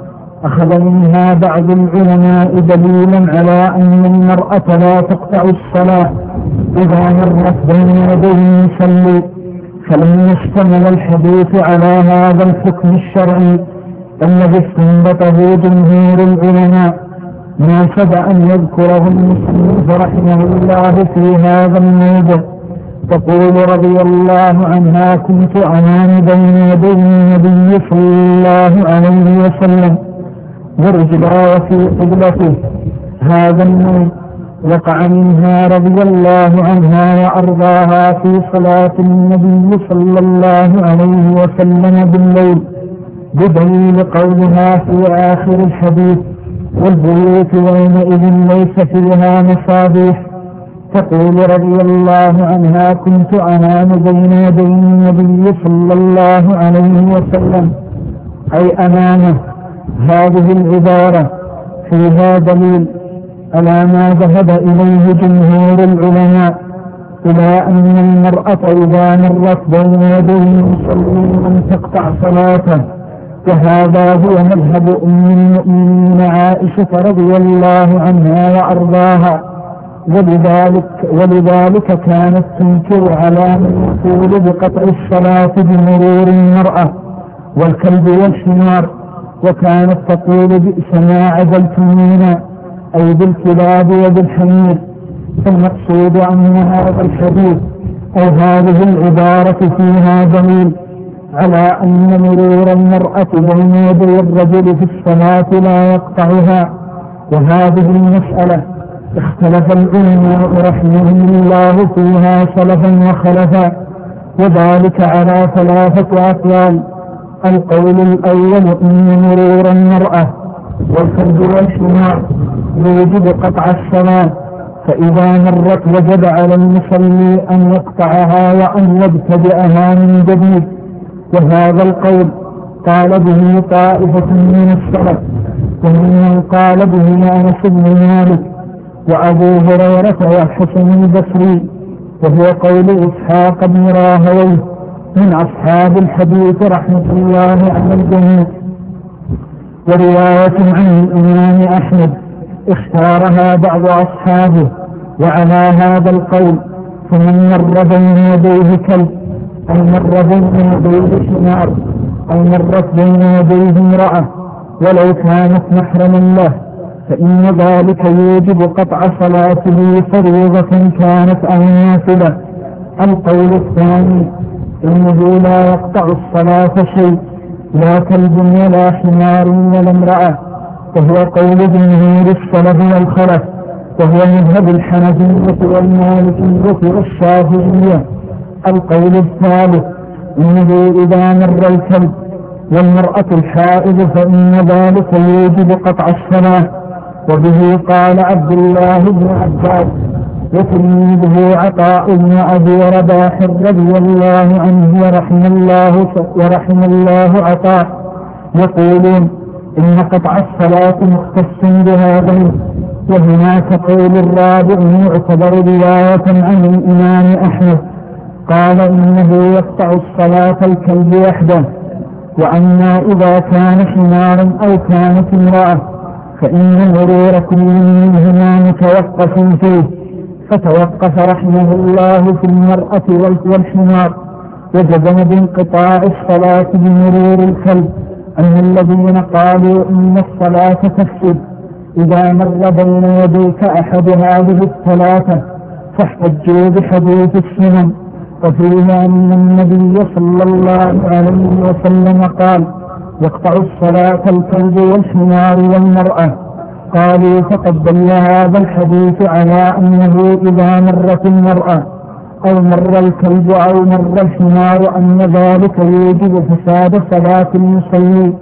أخذ منها بعض العلماء دليلا على أن المرأة لا تقطع الصلاة إذا مرت بين يدي المصلي، فلم يشتمل الحديث على هذا الحكم الشرعي الذي استنبطه جمهور العلماء، ناسب أن يذكره المصنف رحمه الله في هذا الموضع. تقول رضي الله عنها: كنت أنام بين يدي النبي صلى الله عليه وسلم ورجلاي في قبلته. هذا النوم وقع منها رضي الله عنها وأرضاها في صلاة النبي صلى الله عليه وسلم بالليل، بدليل قولها في آخر الحديث: والبيوت يومئذ ليس فيها مصابيح. تقول رضي الله عنها: كنت أنام بين يدي النبي صلى الله عليه وسلم أي أمامه. هذه العبارة فيها دليل على ما ذهب إليه جمهور العلماء، إلى أن المرأة إذا مرت بين يدي المصلين لم تقطع صلاته، وهذا هو مذهب أم المؤمنين عائشة رضي الله عنها وأرضاها. ولذلك, ولذلك كانت تنكر على من يقول بقطع الصلاة بمرور المرأة والكلب والحمار، وكانت تقول: بئس ما عزلتمونا، أي بالكلاب وبالحمير. فالمقصود أن هذا الحديث أو هذه العبارة فيها دليل على أن مرور المرأة بين يدي الرجل في الصلاة لا يقطعها. وهذه المسألة اختلف العلماء رحمهم الله فيها سلفا وخلفا، وذلك على ثلاثة أقوال. القول الأول: إن مرور المرأة والكلب والحمار يوجب قطع الصلاة، فإذا مرت وجب على المصلي أن يقطعها وأن يبتدئها من جديد. وهذا القول قال به طائفة من السلف، ومن قال به أنس بن مالك وأبو هريرة والحسن البصري، وهو قول إسحاق بن راهويه من أصحاب الحديث رحمة الله على الجميع. ورواية عن الإمام أحمد اختارها بعض أصحابه، وعلى هذا القول فمن مر بين يديه كلب أو مر بين يديه حمار أو مرت بين يديه امرأة ولو كانت محرما له فإن ذلك يوجب قطع صلاته فريضة كانت أو نافلة. القول الثاني: إنه لا يقطع الصلاة شيء، لا كلب ولا حمار ولا امرأة، وهو قول جمهور السلف والخلف، وهو مذهب الحنفية والمالكية والشافعية. القول الثالث إنه إذا مر الكلب والمرأة الحائض فإن ذلك يوجب قطع الصلاة، وبه قال عبد الله بن عباس وتلميذه عطاء بن أبي رباح رضي الله عنه ورحم الله ورحم الله عطاء يقولون إن قطع الصلاة مختص بهذا. وهناك قول الرابع يعتبر رواية عن الإمام أحمد قال إنه يقطع الصلاة الكلب وحده. وأما إذا كان حمارا أو كانت امرأة فإن مرور كل منهما متوقف فيه، فتوقف رحمه الله في المرأة والحمار، وجزم بانقطاع الصلاة بمرور الكلب أن الذين قالوا إن الصلاة تفسد إذا مر بين يديك أحد هذه الثلاثة، فاحتجوا بحديث السنن. وفيها أن النبي صلى الله عليه وسلم قال يقطع الصلاة الكلب والحمار والمرأة. قالوا فقد دل هذا الحديث على أنه إذا مرت المرأة أو مر الكلب أو مر الحمار أن ذلك يوجب فساد صلاة المصلي.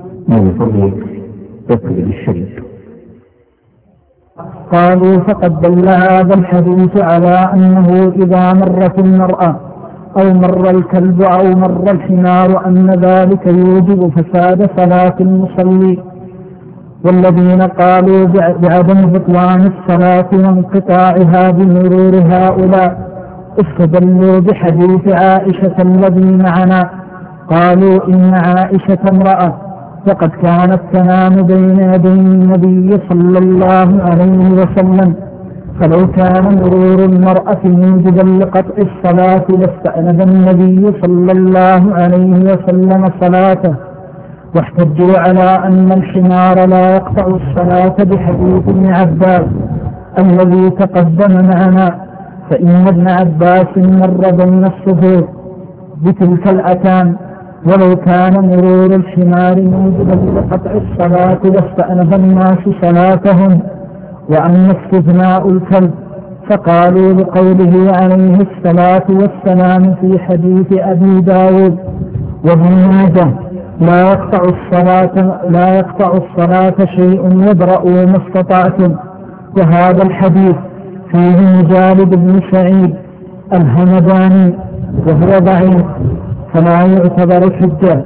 قالوا فقد دل هذا الحديث على أنه إذا مرت المرأة أو مر الكلب أو مر الحمار أن ذلك يوجب فساد صلاة المصلي. والذين قالوا بعدم بطلان الصلاة وانقطاعها بمرور هؤلاء استدلوا بحديث عائشة الذي معنا. قالوا إن عائشة امرأة وقد كانت تنام بين يدي النبي صلى الله عليه وسلم، فلو كان مرور المرأة موجبا لقطع الصلاة لاستأنف النبي صلى الله عليه وسلم صلاته. واحتجوا على أن الحمار لا يقطع الصلاة بحديث ابن عباس الذي تقدم معنا، فإن ابن عباس مر بين الصفوف بتلك الأتان، ولو كان مرور الحمار موجبا لقطع الصلاة لاستأنف الناس صلاتهم. وأما استثناء الكلب فقالوا بقوله عليه الصلاة والسلام في حديث أبي داود وابن ماجه لا يقطع الصلاة لا يقطع الصلاة شيء يبرأوا ما استطعتم، وهذا الحديث فيه مجالد بن سعيد الهمداني وهو ضعيف فلا يعتبر حجة.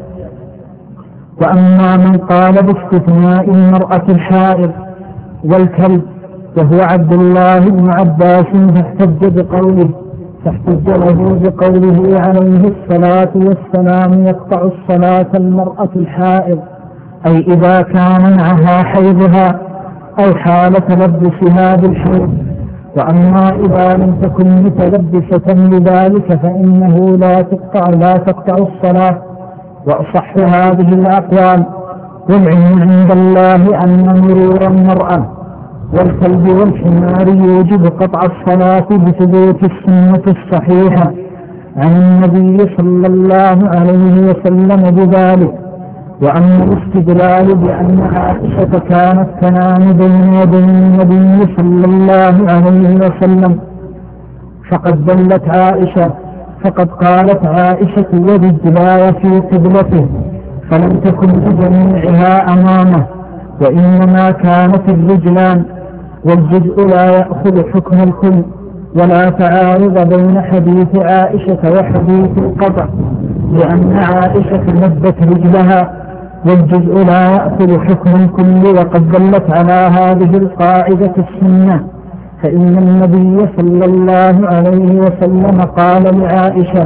وأما من قال باستثناء المرأة الحائض والكلب وهو عبد الله بن عباس فاحتج بقوله فاحتج له بقوله عليه الصلاة والسلام يقطع الصلاة المرأة الحائض، أي إذا كان معها حيضها أو حال تلبسها بالحيض. وأما إذا لم تكن متلبسة لذلك فإنه لا تقطع لا تقطع الصلاة. وأصح هذه الأقوال والعلم عند الله أن مرور المرأة والكلب والحمار يوجب قطع الصلاة بثبوت السنة الصحيحة عن النبي صلى الله عليه وسلم بذلك. وأما الاستدلال بأن عائشة كانت تنام بين يدي النبي صلى الله عليه وسلم فقد دلت عائشة فقد قالت عائشة ورجلاي في قبلته فلم تكن بجميعها أمامه، وإنما كانت الرجلان، والجزء لا يأخذ حكم الكل، ولا تعارض بين حديث عائشة وحديث القطع، لأن عائشة مدت رجلها والجزء لا يأخذ حكم الكل. وقد دلت على هذه القاعدة السنة، فإن النبي صلى الله عليه وسلم قال لعائشة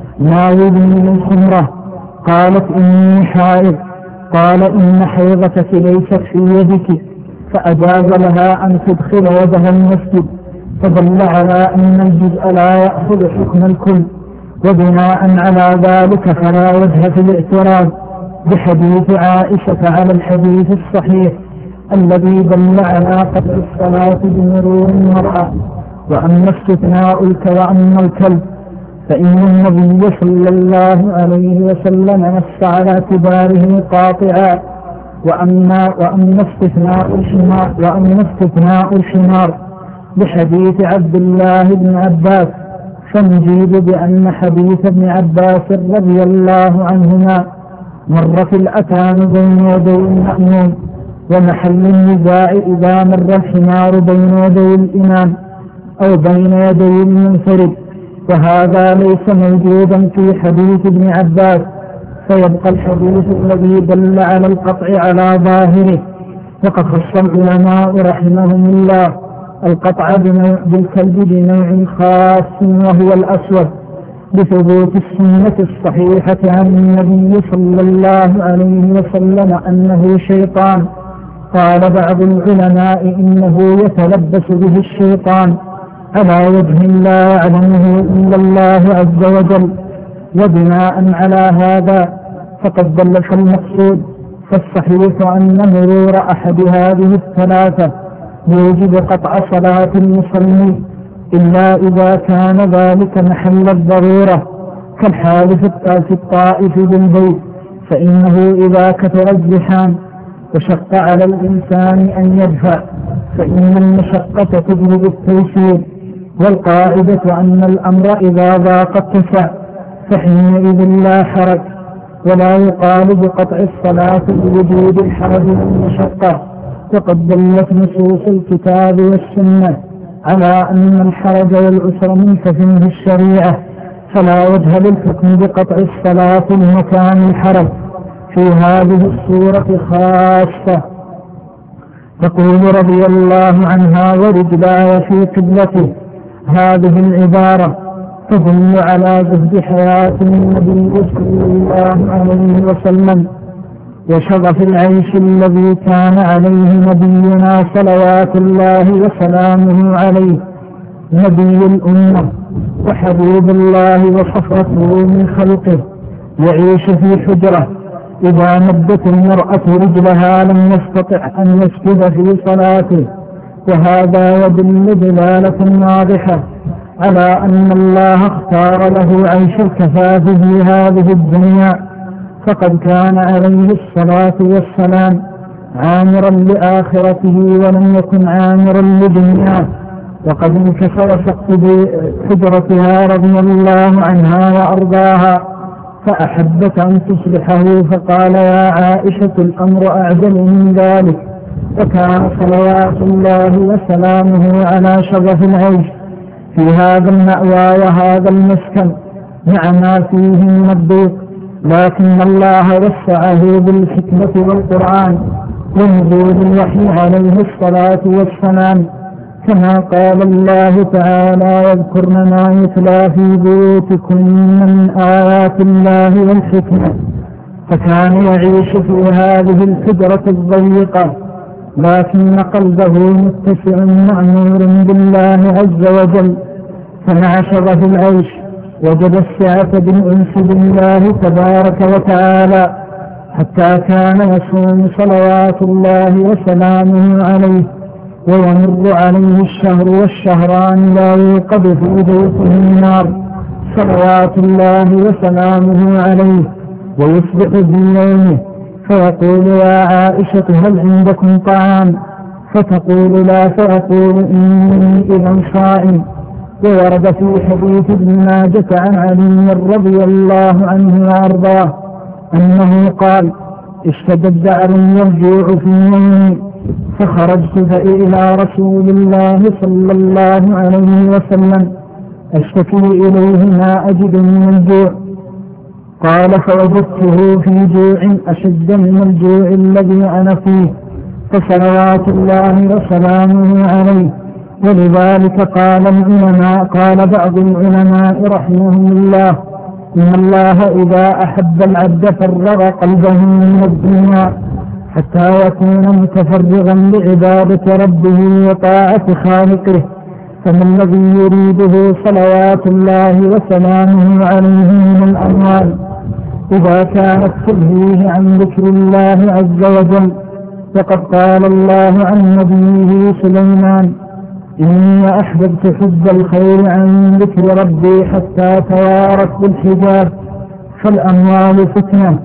ناولني الخمرة، قالت إني حائض، قال إن حيضتك ليست في يدك، فأجاز لها أن تدخل يدها المسجد، فدل على أن الجزء لا يأخذ حكم الكل. وبناء على ذلك فلا وجه في الاعتراض بحديث عائشة على الحديث الصحيح الذي دل على قطع الصلاة بمرور المرأة. وأما استثناء وأما الكلب فإن النبي صلى الله عليه وسلم نص على اعتباره قاطعا. وأما, وأما استثناء الحمار وأما استثناء الحمار بحديث عبد الله بن عباس، فنجيب بأن حديث ابن عباس رضي الله عنهما مر في الأتان بين يدي المأموم، ومحل النزاع إذا مر الحمار بين يدي الإمام أو بين يدي المنفرد، وهذا ليس موجودا في حديث ابن عباس، فيبقى الحديث الذي دل على القطع على ظاهره. وقد خص العلماء رحمهم الله القطع بالكلب بنوع خاص وهو الأسود، بثبوت السنة الصحيحة عن النبي صلى الله عليه وسلم أنه شيطان. قال بعض العلماء إنه يتلبس به الشيطان على وجه لا يعلمه إلا الله عز وجل، وبناء على هذا فقد دل المقصود. فالصحيح أن مرور أحد هذه الثلاثة يوجب قطع صلاة المصلي، إلا إذا كان ذلك محل الضرورة كالحال في الطائف بالبيت، فإنه إذا كثر الزحام وشق على الإنسان أن يدفع فإن المشقة تجلب التيسير، والقاعدة أن الأمر إذا ضاق اتسع، فحينئذ لا حرج، ولا يقال بقطع الصلاة بوجود الحرج والمشقة. وقد دلت نصوص الكتاب والسنة على أن الحرج والعسر منتف في الشريعة، فلا وجه للحكم بقطع الصلاة لمكان الحرج في هذه الصورة خاصة. تقول رضي الله عنها: ورجلاي في قبلته. هذه العبارة تدل على زهد حياة النبي صلى الله عليه وسلم وشغف العيش الذي كان عليه نبينا صلوات الله وسلامه عليه، نبي الأمة وحبيب الله وصفوته من خلقه، يعيش في حجرة إذا مدت المرأة رجلها لم يستطع أن يسجد في صلاته. وهذا يدل دلالة واضحة على أن الله اختار له عيش الكفاف في هذه الدنيا، فقد كان عليه الصلاة والسلام عامرا لآخرته ولم يكن عامرا لدنياه. وقد انكسر سقف حجرتها رضي الله عنها وأرضاها، فأحبت أن تصلحه فقال: يا عائشة الأمر أعجل من ذلك. وكان صلوات الله وسلامه على شغف العيش في هذا المأوى وهذا المسكن مع ما فيه من الضيق، لكن الله وسعه بالحكمة والقرآن ونزول الوحي عليه الصلاة والسلام، كما قال الله تعالى: يذكرن ما يتلى في بيوتكن من آيات الله والحكمة. فكان يعيش في هذه الحجرة الضيقة، لكن قلبه متسع مأمور بالله عز وجل، فمع شغف العيش وجد السعة بالأنس بالله تبارك وتعالى، حتى كان يصوم صلوات الله وسلامه عليه، ويمر عليه الشهر والشهران لا يوقد في بيته النار صلوات الله وسلامه عليه، ويصبح في يومه فيقول: يا عائشة هل عندكم طعام؟ فتقول: لا، فيقول: إني إذا صائم. وورد في حديث ابن ماجة عن علي رضي الله عنه وأرضاه أنه قال: اشتد الدعر والجوع في يومي، فخرجت إلى رسول الله صلى الله عليه وسلم أشتكي إليه ما أجد من الجوع. قال: فوجدته في جوع أشد من الجوع الذي أنا فيه، فصلوات الله وسلامه عليه. ولذلك قال العلماء قال بعض العلماء رحمهم الله: إن الله إذا أحب العبد فرغ قلبه من الدنيا حتى يكون متفرغا لعبادة ربه وطاعة خالقه. فما الذي يريده صلوات الله وسلامه عليه من الأموال إذا كانت تلهيه عن ذكر الله عز وجل؟ وقد قال الله عن نبيه سليمان: إني أحببت حب الخير عن ذكر ربي حتى توارت بالحجاب. فالأموال فتنة،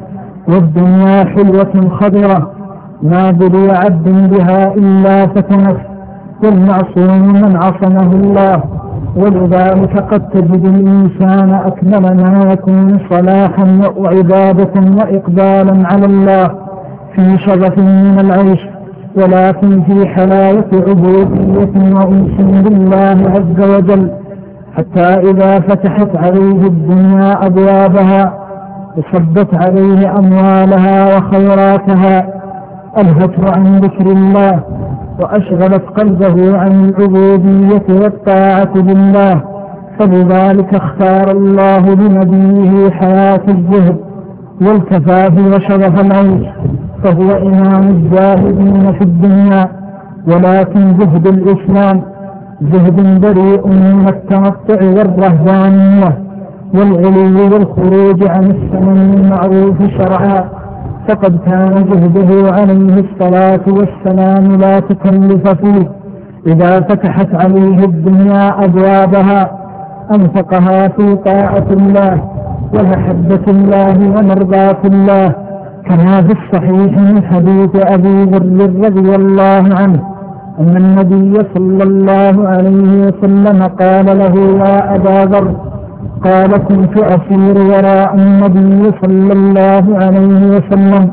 والدنيا حلوة خضرة ما بلي عبد بها إلا فتنت، والمعصوم من عصمه الله. ولذلك قد تجد الإنسان أكمل ما يكون صلاحا وعبادة وإقبالا على الله في شغف من العيش، ولكن في حلاوة عبودية وأنس بالله عز وجل، حتى إذا فتحت عليه الدنيا أبوابها وصبت عليه أموالها وخيراتها ألهته عن ذكر الله وأشغلت قلبه عن العبودية والطاعة لله. فلذلك اختار الله لنبيه حياة الزهد والكفاف وشرف العيش، فهو إمام الزاهدين في الدنيا. ولكن زهد الإسلام زهد بريء من التمتع والرهبانية والغلو والخروج عن السنن المعروف شرعا، فقد كان زهده عليه الصلاة والسلام لا تكلف فيه. إذا فتحت عليه الدنيا أبوابها أنفقها في طاعة الله ومحبة الله ومرضاة الله، كما في الصحيح من حديث أبي ذر رضي الله عنه أن النبي صلى الله عليه وسلم قال له: يا أبا ذر، قال: كنت أسير وراء النبي صلى الله عليه وسلم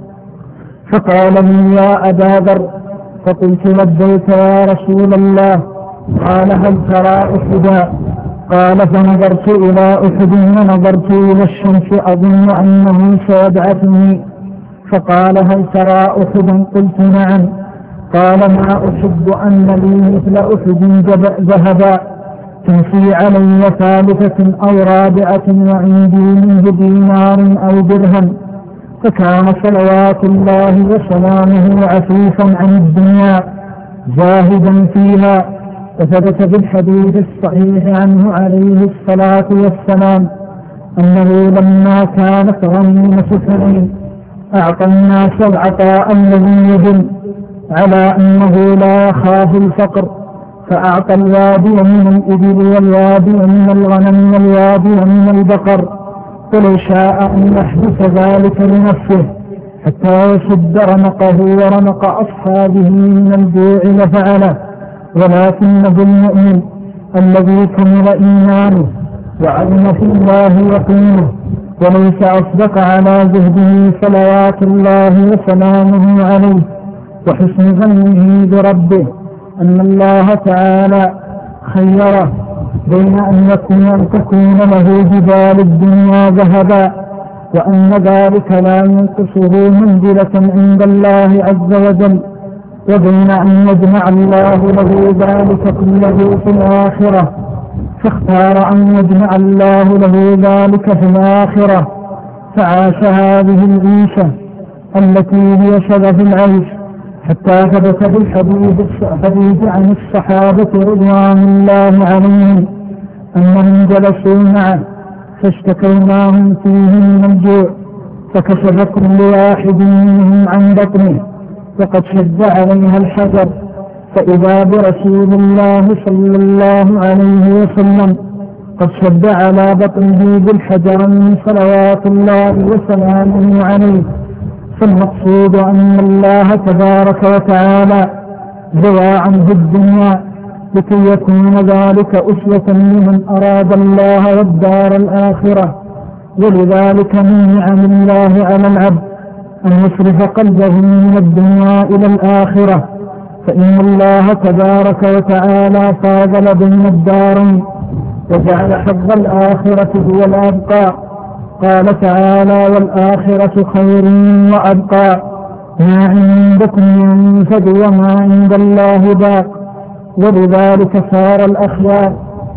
فقال لي: يا أبا ذر، فقلت: لبيك يا رسول الله. قال: هل ترى أحدا؟ قال: فنظرت إلى أحد ونظرت إلى الشمس أظن أنه سيبعثني. فقال: هل ترى أحدا؟ قلت: نعم. قال: ما أحب أن لي مثل أحد ذهبا تمشي علي ثالثة أو رابعة وعندي منه دينار أو درهم. فكان صلوات الله وسلامه عفيفا عن الدنيا زاهدا فيها. وثبت في الحديث الصحيح عنه عليه الصلاة والسلام أنه لما كانت غنيمة حنين أعطى الناس العطاء الذي يدل على أنه لا يخاف الفقر، فأعطى الوادي من الإبل والوادي من الغنم والوادي من البقر، ولو شاء أن يحدث ذلك لنفسه حتى يسد رمقه ورمق أصحابه من الجوع لفعله. ولكنه المؤمن الذي كمل إيمانه وعلم في الله يقينه وليس أصدق على زهده صلوات الله وسلامه عليه وحسن ظنه بربه أن الله تعالى خيره بين أن يكون أن تكون له جبال الدنيا ذهبا، وأن ذلك لا ينقصه منزلة عند الله عز وجل، وبين أن يجمع الله له ذلك كله في الآخرة، فاختار أن يجمع الله له ذلك في الآخرة، فعاش هذه العيشة التي هي شرف العيش، حتى ثبت بالحديث عن الصحابة رضوان الله عليهم أنهم جلسوا معه فاشتكوناهم فيه من الجوع، فكشف كل واحد منهم عن بطنه وقد شد عليها الحجر، فإذا برسول الله صلى الله عليه وسلم قد شد على بطنه بالحجر من صلوات الله وسلامه عليه. فالمقصود أن الله تبارك وتعالى زوى عنه الدنيا لكي يكون ذلك أسوة لمن أراد الله والدار الآخرة. ولذلك من نعم الله على العبد أن يصرف قلبه من الدنيا إلى الآخرة، فإن الله تبارك وتعالى فاضل بين الدارين وجعل حظ الآخرة هو الأبقى. قال تعالى: والآخرة خير وأبقى، ما عندكم ينفد وما عند الله باق. ولذلك صار الأخيار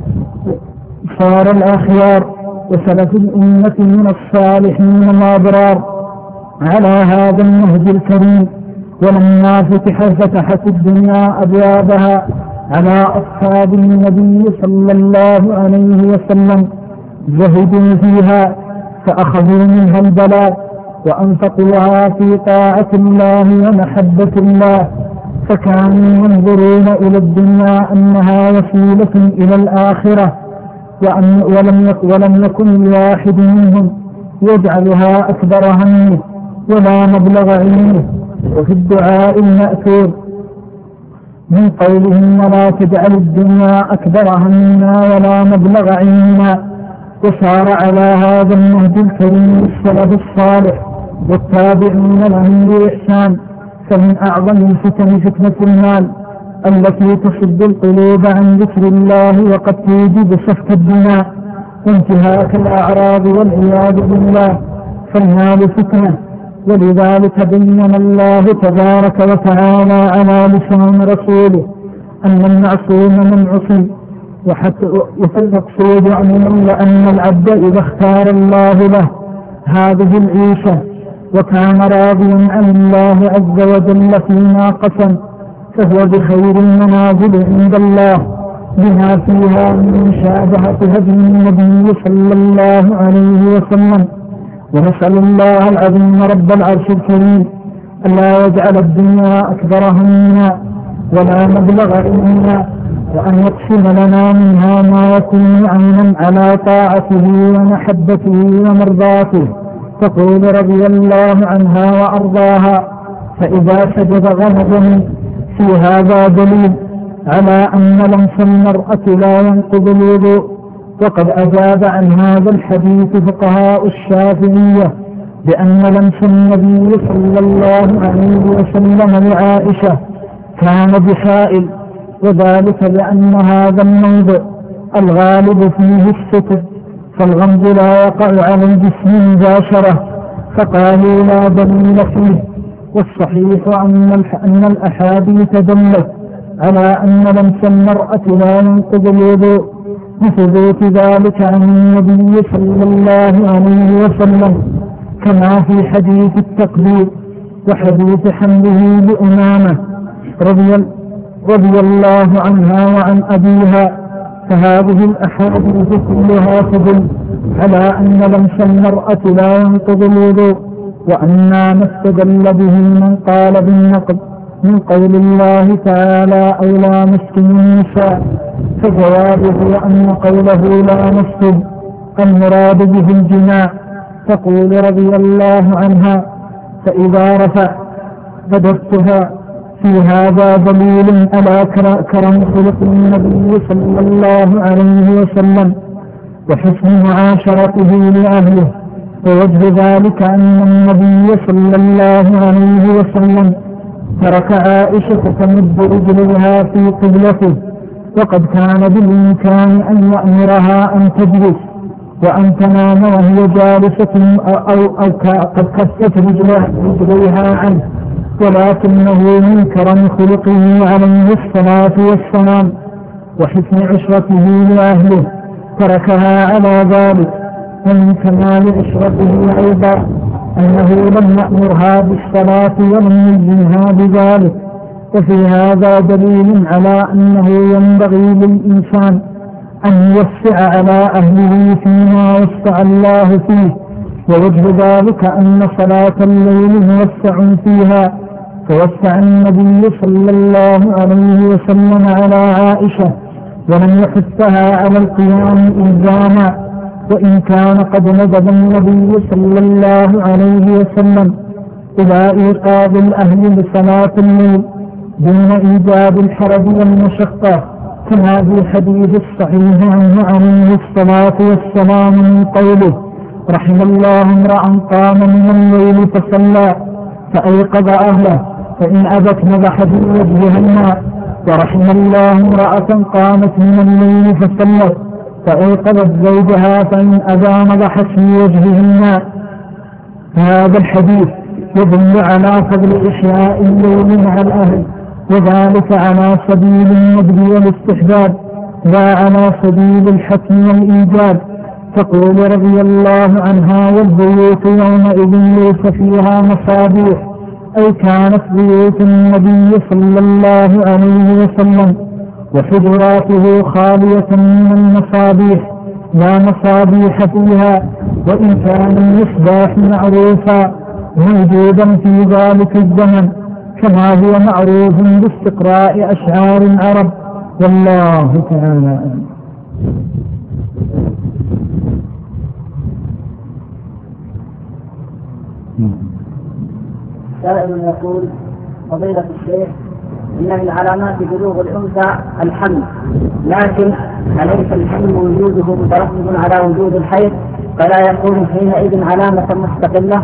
صار الأخيار وسلف الأمة من الصالحين الأبرار على هذا النهج الكريم. ولما فتح فتحت الدنيا أبوابها على أصحاب النبي صلى الله عليه وسلم زهدوا فيها فأخذوا منها البلاء وأنفقوها في طاعة الله ومحبة الله، فكانوا ينظرون إلى الدنيا أنها وسيلة إلى الآخرة، وأن ولم يكن, ولم يكن الواحد منهم يجعلها أكبر همه ولا مبلغ علمه. وفي الدعاء المأثور من قولهم ولا تجعل الدنيا أكبر همنا ولا مبلغ علمنا. وسار على هذا النهج الكريم السلف الصالح والتابعون لهم بإحسان. فمن أعظم الفتن فتنة المال التي تصد القلوب عن ذكر الله وقد توجب سفك الدماء وانتهاك الأعراض والعياذ بالله. فالمال فتنة، ولذلك بين الله تبارك وتعالى على لسان رسوله أن المعصوم من عصي. وفالمقصود عنه أن العبد إذا اختار الله له هذه العيشة وكان راضيا عن الله عز وجل فيما قسم فهو بخير المنازل عند الله بما فيها من مشابهة هدي النبي صلى الله عليه وسلم. ونسأل الله العظيم رب العرش الكريم ألا يجعل الدنيا أكبر همنا ولا مبلغ علمنا، وأن يقسم لنا منها ما يكون عونا على طاعته ومحبته ومرضاته. تقول رضي الله عنها وأرضاها: فإذا سجد غمضني. في هذا دليل على أن لمس المرأة لا ينقض الوضوء. وقد أجاب عن هذا الحديث فقهاء الشافعية بأن لمس النبي صلى الله عليه وسلم لعائشة كان بحائل، وذلك لأن هذا الموضع الغالب فيه الستر، فالغمض لا يقع على الجسم مباشرة، فقالوا لا دليل فيه. والصحيح أن الأحاديث دلت على أن لمس المرأة لا ينقض الوضوء بثبوت ذلك عن النبي صلى الله عليه وسلم، كما في حديث التقبيل وحديث حمله لأمامة رضي, رضي الله عنها وعن أبيها. فهذه الأحاديث كلها تدل على أن لمس المرأة لا ينقض الوضوء، وأنما ما استدل به من قال بالنقض من قول الله تعالى: أو لامستم النساء. فجوابه أن قوله لامستم المراد به الجماع. تقول رضي الله عنها: فإذا رفع بدرتها. في هذا دليل على كرم خلق النبي صلى الله عليه وسلم وحسن معاشرته لأهله. ووجه ذلك أن النبي صلى الله عليه وسلم ترك عائشة تمد رجلها في قبلته، وقد كان بالإمكان أن يأمرها أن تجلس وأن تنام وهي جالسة أو, أو قد كفت رجليها عنه، ولكنه من كرم خلقه عليه الصلاة والسلام وحسن عشرته لأهله تركها على ذلك. ومن كمال عشرته أيضا أنه لم يأمرها بالصلاة ولم يلزمها بذلك. وفي هذا دليل على أنه ينبغي للإنسان أن يوسع على أهله فيما وسع الله فيه. ووجه ذلك أن صلاة الليل موسع فيها، فوسع النبي صلى الله عليه وسلم على عائشة ولم يحثها على القيام إلزاما، وإن كان قد ندب النبي صلى الله عليه وسلم إلى إيقاظ الأهل لصلاة الليل دون إيجاب الحرج والمشقة، كما في الحديث الصحيح عنه عليه الصلاة والسلام من قوله: رحم الله امرأ قام من الليل فصلى فأيقظ أهله فإن أبت نضح في وجهها الماء. ورحم الله امرأة قامت من الليل فصلت فأيقظت زوجها فإن أبى نضحت في وجهه الماء. هذا الحديث يدل على فضل إحياء الليل مع الأهل، وذلك على سبيل الندب والاستحباب لا على سبيل الحتم والإيجاب. تقول رضي الله عنها: والبيوت يومئذ ليس فيها مصابيح، أي كانت بيوت النبي صلى الله عليه وسلم وحجراته خالية من المصابيح لا مصابيح فيها، وإن كان المصباح معروفا موجودا في ذلك الزمن، كما هو معروف باستقراء أشعار العرب. والله تعالى. سائل يقول: فضيلة الشيخ، إن من علامات بلوغ الأنثى الحمل، لكن أليس الحمل وجوده مترتب على وجود الحيض فلا يكون حينئذ علامة مستقلة؟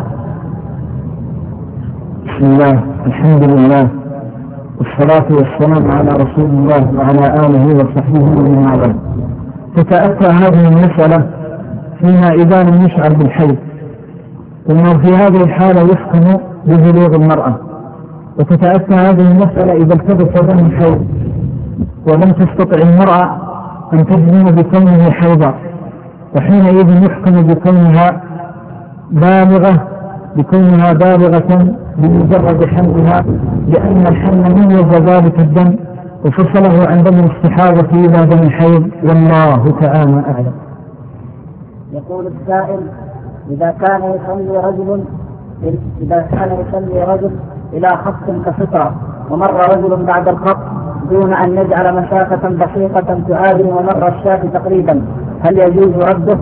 بسم الله، الحمد لله، والصلاة والسلام على رسول الله وعلى آله وصحبه ومن والاه. تتأتى هذه المسألة فيما إذا لم يشعر بالحيض، وأنه في هذه الحالة يحكم ببلوغ المرأة. وتتأتى هذه المسألة إذا التبس دم الحيض ولم تستطع المرأة أن تجزم بكونه حيضا، وحينئذ يحكم بكونها بالغة بكونها بالغة بمجرد حملها، لأن الحمل ميز ذلك الدم وفصله عن دم الاستحاضة إلى دم الحيض، والله تعالى أعلم. يقول السائل: إذا كان يصلي رجل إذا كان يصلي رجل إلى خط كسترة ومر رجل بعد الخط دون أن يجعل مسافة بسيطة تعادل ومر الشاة تقريبا، هل يجوز رده؟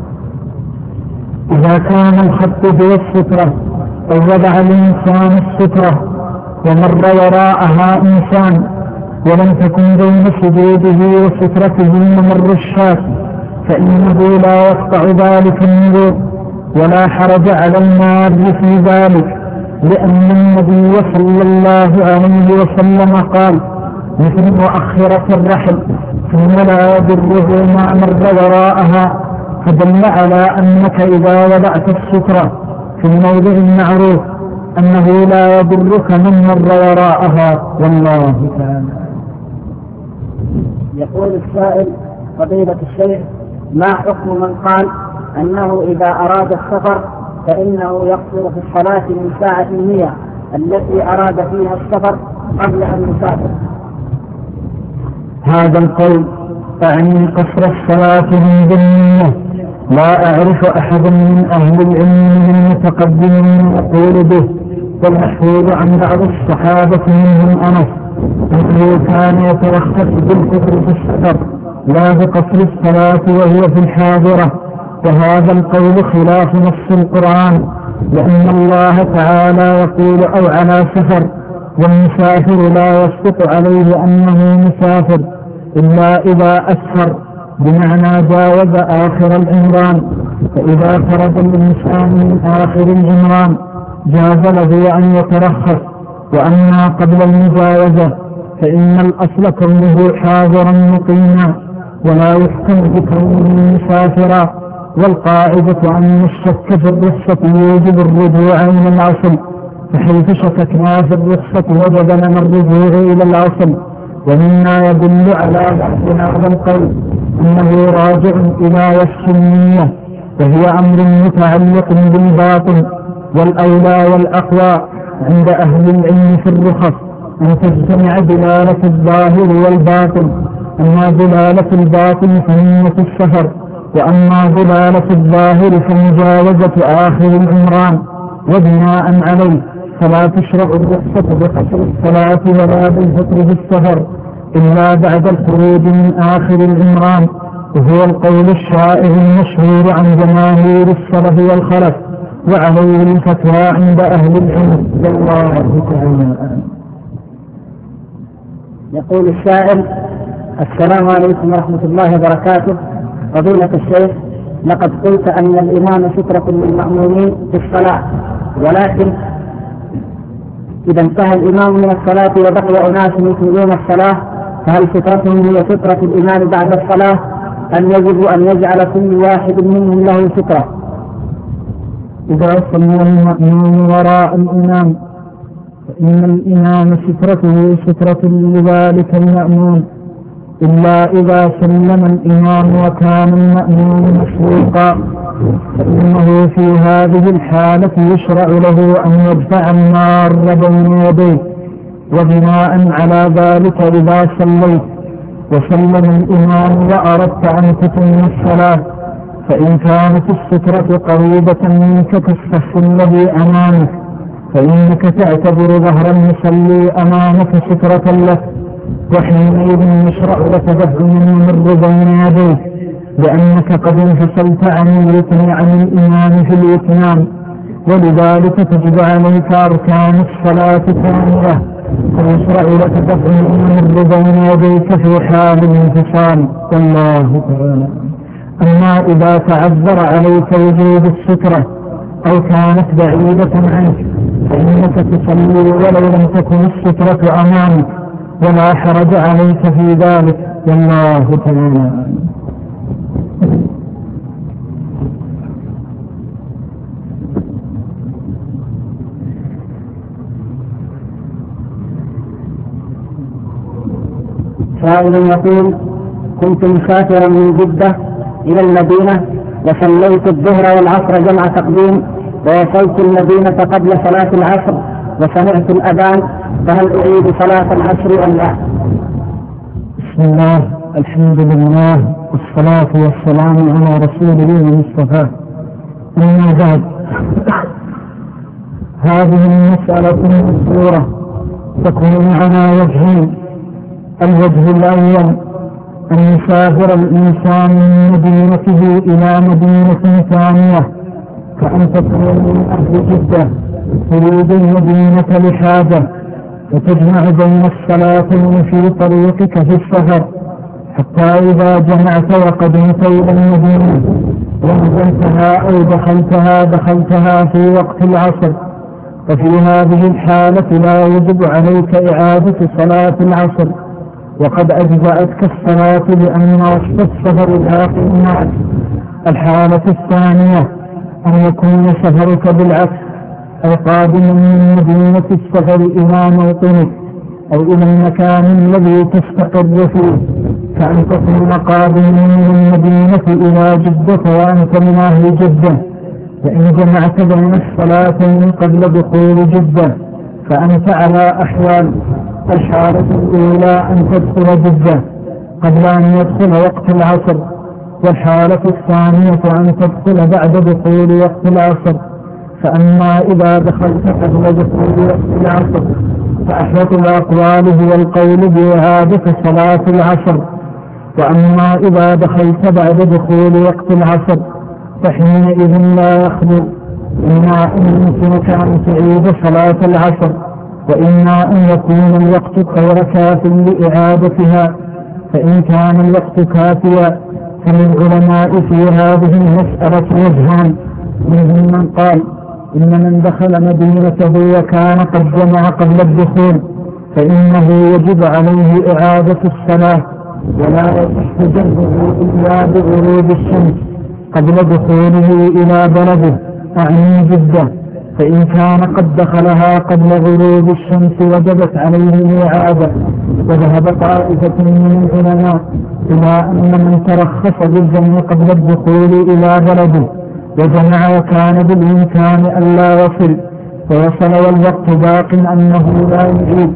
إذا كان الخط في السترة أو وضع الإنسان السترة ومر وراءها إنسان ولم تكن بين سجوده وسترته ممر الشاة فإنه لا يقطع ذلك النذور ولا حرج على المار في ذلك، لأن النبي صلى الله عليه وسلم قال: مثل مؤخرة الرحل ثم لا يضره ما مر وراءها، فدل على أنك إذا وضعت السترة في الموضع المعروف أنه لا يضرك من مر وراءها، والله تعالى. يقول السائل: فضيلة الشيخ، ما حكم من قال أنه إذا أراد السفر فإنه يقصر في الصلاة من ساعة المية التي أراد فيها السفر قبل أن يسافر؟ هذا القول أعني قصر الصلاة من ذنية، لا أعرف أحدا من أهل العلم من المتقدمين يقول به، والمحفوظ عن بعض الصحابة منهم أنس أنه كان يترخص بالكفر في السفر لا بقصر الصلاة وهو في الحاضرة، وهذا القول خلاف نص القرآن، لأن الله تعالى يقول: أو على سفر، والمسافر لا يسقط عليه أنه مسافر إلا إذا أسفر، بمعنى جاوز آخر العمران، فإذا خرج الإنسان من آخر العمران جاز له أن يترخص. وأما قبل المجاوزة فإن الأصل كونه حاضرا مقيما ولا يحكم بكونه مسافرا، والقاعدة أن الشك في الرخصة يوجب الرجوع إلى الأصل، فحيث شككنا في الرخصة وجب لنا الرجوع إلى الأصل. ومما يدل على ضعف هذا القول أنه راجع إلى وصف النية، وهي أمر متعلق بالباطن، والأولى والأقوى عند أهل العلم في الرخص أن تجتمع دلالة الظاهر والباطن، أما دلالة الباطن فنية السفر، وأما دلالة الظاهر فمجاوزة آخر العمران، وبناء عليه فلا تشرع الرخصة بقصر الصلاة ولا بالفطر في السفر إلا بعد الخروج من آخر العمران، وهو القول الشائع المشهور عن جماهير السلف والخلف، وعليه الفتوى عند أهل العلم، والله تعالى. يقول السائل: السلام عليكم ورحمة الله وبركاته. فضيلة الشيخ، لقد قلت أن الإمام سترة للمأمومين في الصلاة، ولكن إذا انتهى الإمام من الصلاة وبقي أناس يكملون الصلاة فهل سترتهم هي سترة الإمام بعد الصلاة أم يجب أن يجعل كل واحد منهم له سترة؟ إذا صلى المأموم وراء الإمام فإن الإمام سترته سترة لذلك المأموم، إلا إذا سلم الإمام وكان المأموم مشروقا، فإنه في هذه الحالة يشرع له أن يدفع النار بين يديه. وبناء على ذلك إذا صليت وسلم الإمام وأردت أن تتم الصلاة فإن كانت السترة قريبة منك كالصف الذي أمامك فإنك تعتبر ظهر المصلي أمامك سترة لك، وحينئذ يشرع لك دفع من مر بين يديه، لأنك قد انفصلت عن الوتن عن الإمام في الإتمام، ولذلك تجب عليك أركان الصلاة كاملة فيشرع لك دفع الأمر بين يديك في حال الانفصال، والله تعالى. أما إذا تعذر عليك وجود السترة أو كانت بعيدة عنك فإنك تصلي ولو لم تكن السترة أمامك، ولا حرج عليك في ذلك، والله تعالى. سائل يقول: كنت مسافرا من جدة إلى المدينة وصليت الظهر والعصر جمع تقديم، ووصلت المدينة قبل صلاة العصر وسمعت الأذان، فهل أعيد صلاة العصر أم لا؟ بسم الله، الحمد لله، والصلاة والسلام على رسول الله المصطفى. أما بعد، هذه المسألة المذكورة تكون على وجهين. الوجه الأول أن يسافر الإنسان من مدينته إلى مدينة ثانية، كأن تكون من أهل جدة تريد المدينة لحاجة، وتجمع بين الصلاتين في طريقك في السفر، حتى إذا جمعت وقدمت إلى المدينة ونزلتها أو دخلتها دخلتها في وقت العصر، ففي هذه الحالة لا يجب عليك إعادة صلاة العصر، وقد أجزأتك الصلاة لأن وقت السفر باق معك. الحالة الثانية أن يكون سفرك بالعكس، أو قادما من مدينة السفر إلى موطنك أو إلى المكان الذي تستقر فيه، كأن تكون قادما من المدينة إلى جدة وأنت من أهل جدة، فإن جمعت بين الصلاتين قبل دخول جدة فأنت على أحوال. الحالة الأولى أن تدخل جدة قبل أن يدخل وقت العصر، والحالة الثانية أن تدخل بعد دخول وقت العصر. فأما إذا دخلت قبل دخول وقت العصر فأحوط الأقوال هو القول بإعادة صلاة العصر، وأما إذا دخلت بعد دخول وقت العصر فحينئذ لا يخلو، إما أن يمكنك أن تعيد صلاة العصر، وإما أن يكون الوقت غير كاف لإعادتها. فإن كان الوقت كافيا فللعلماء في هذه المسألة وجهان، منهم من قال إن من دخل مدينته وكان قد جمع قبل الدخول فإنه يجب عليه إعادة الصلاة، ولا يصح جمعه إلا بغروب الشمس قبل دخوله إلى بلده أعني جدة. فإن كان قد دخلها قبل غروب الشمس وجبت عليه الإعادة. وذهب طائفة من العلماء إلى أن من ترخص بالجمع قبل الدخول إلى بلده وجمع وكان بالإمكان ألا يصل فوصل والوقت باق أنه لا يعيد،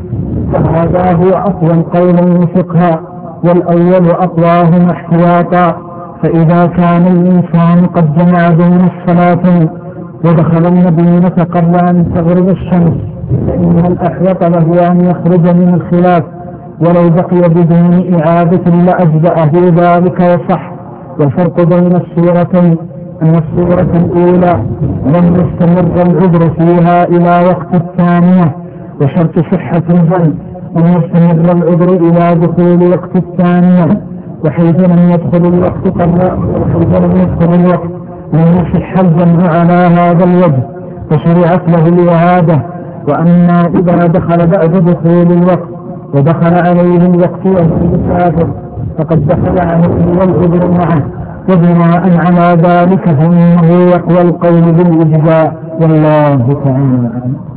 فهذا هو أقوى قول الفقهاء، والأول أقواهم احتياطا. فإذا كان الإنسان قد جمع بين الصلاتين ودخل المدينة قبل أن تغرب الشمس فإن الأحوط له أن يخرج من الخلاف، ولو بقي بدون إعادة لأجزأه ذلك وصح. والفرق بين الصورتين أن الصورة الأولى لم يستمر العذر فيها إلى وقت الثانية، وشرط صحة الجمع أن يستمر العذر إلى دخول وقت الثانية، وحيث لم يدخل الوقت قبل وحيث لم يدخل الوقت لم يصح الجمع على هذا الوجه فشرعت له الإعادة. وأما إذا دخل بعد دخول الوقت ودخل عليه الوقت وهو مسافر فقد دخل عليه والعذر معه، وبناء على ذلك فإنه يقوى القول بالإجزاء، والله تعالى.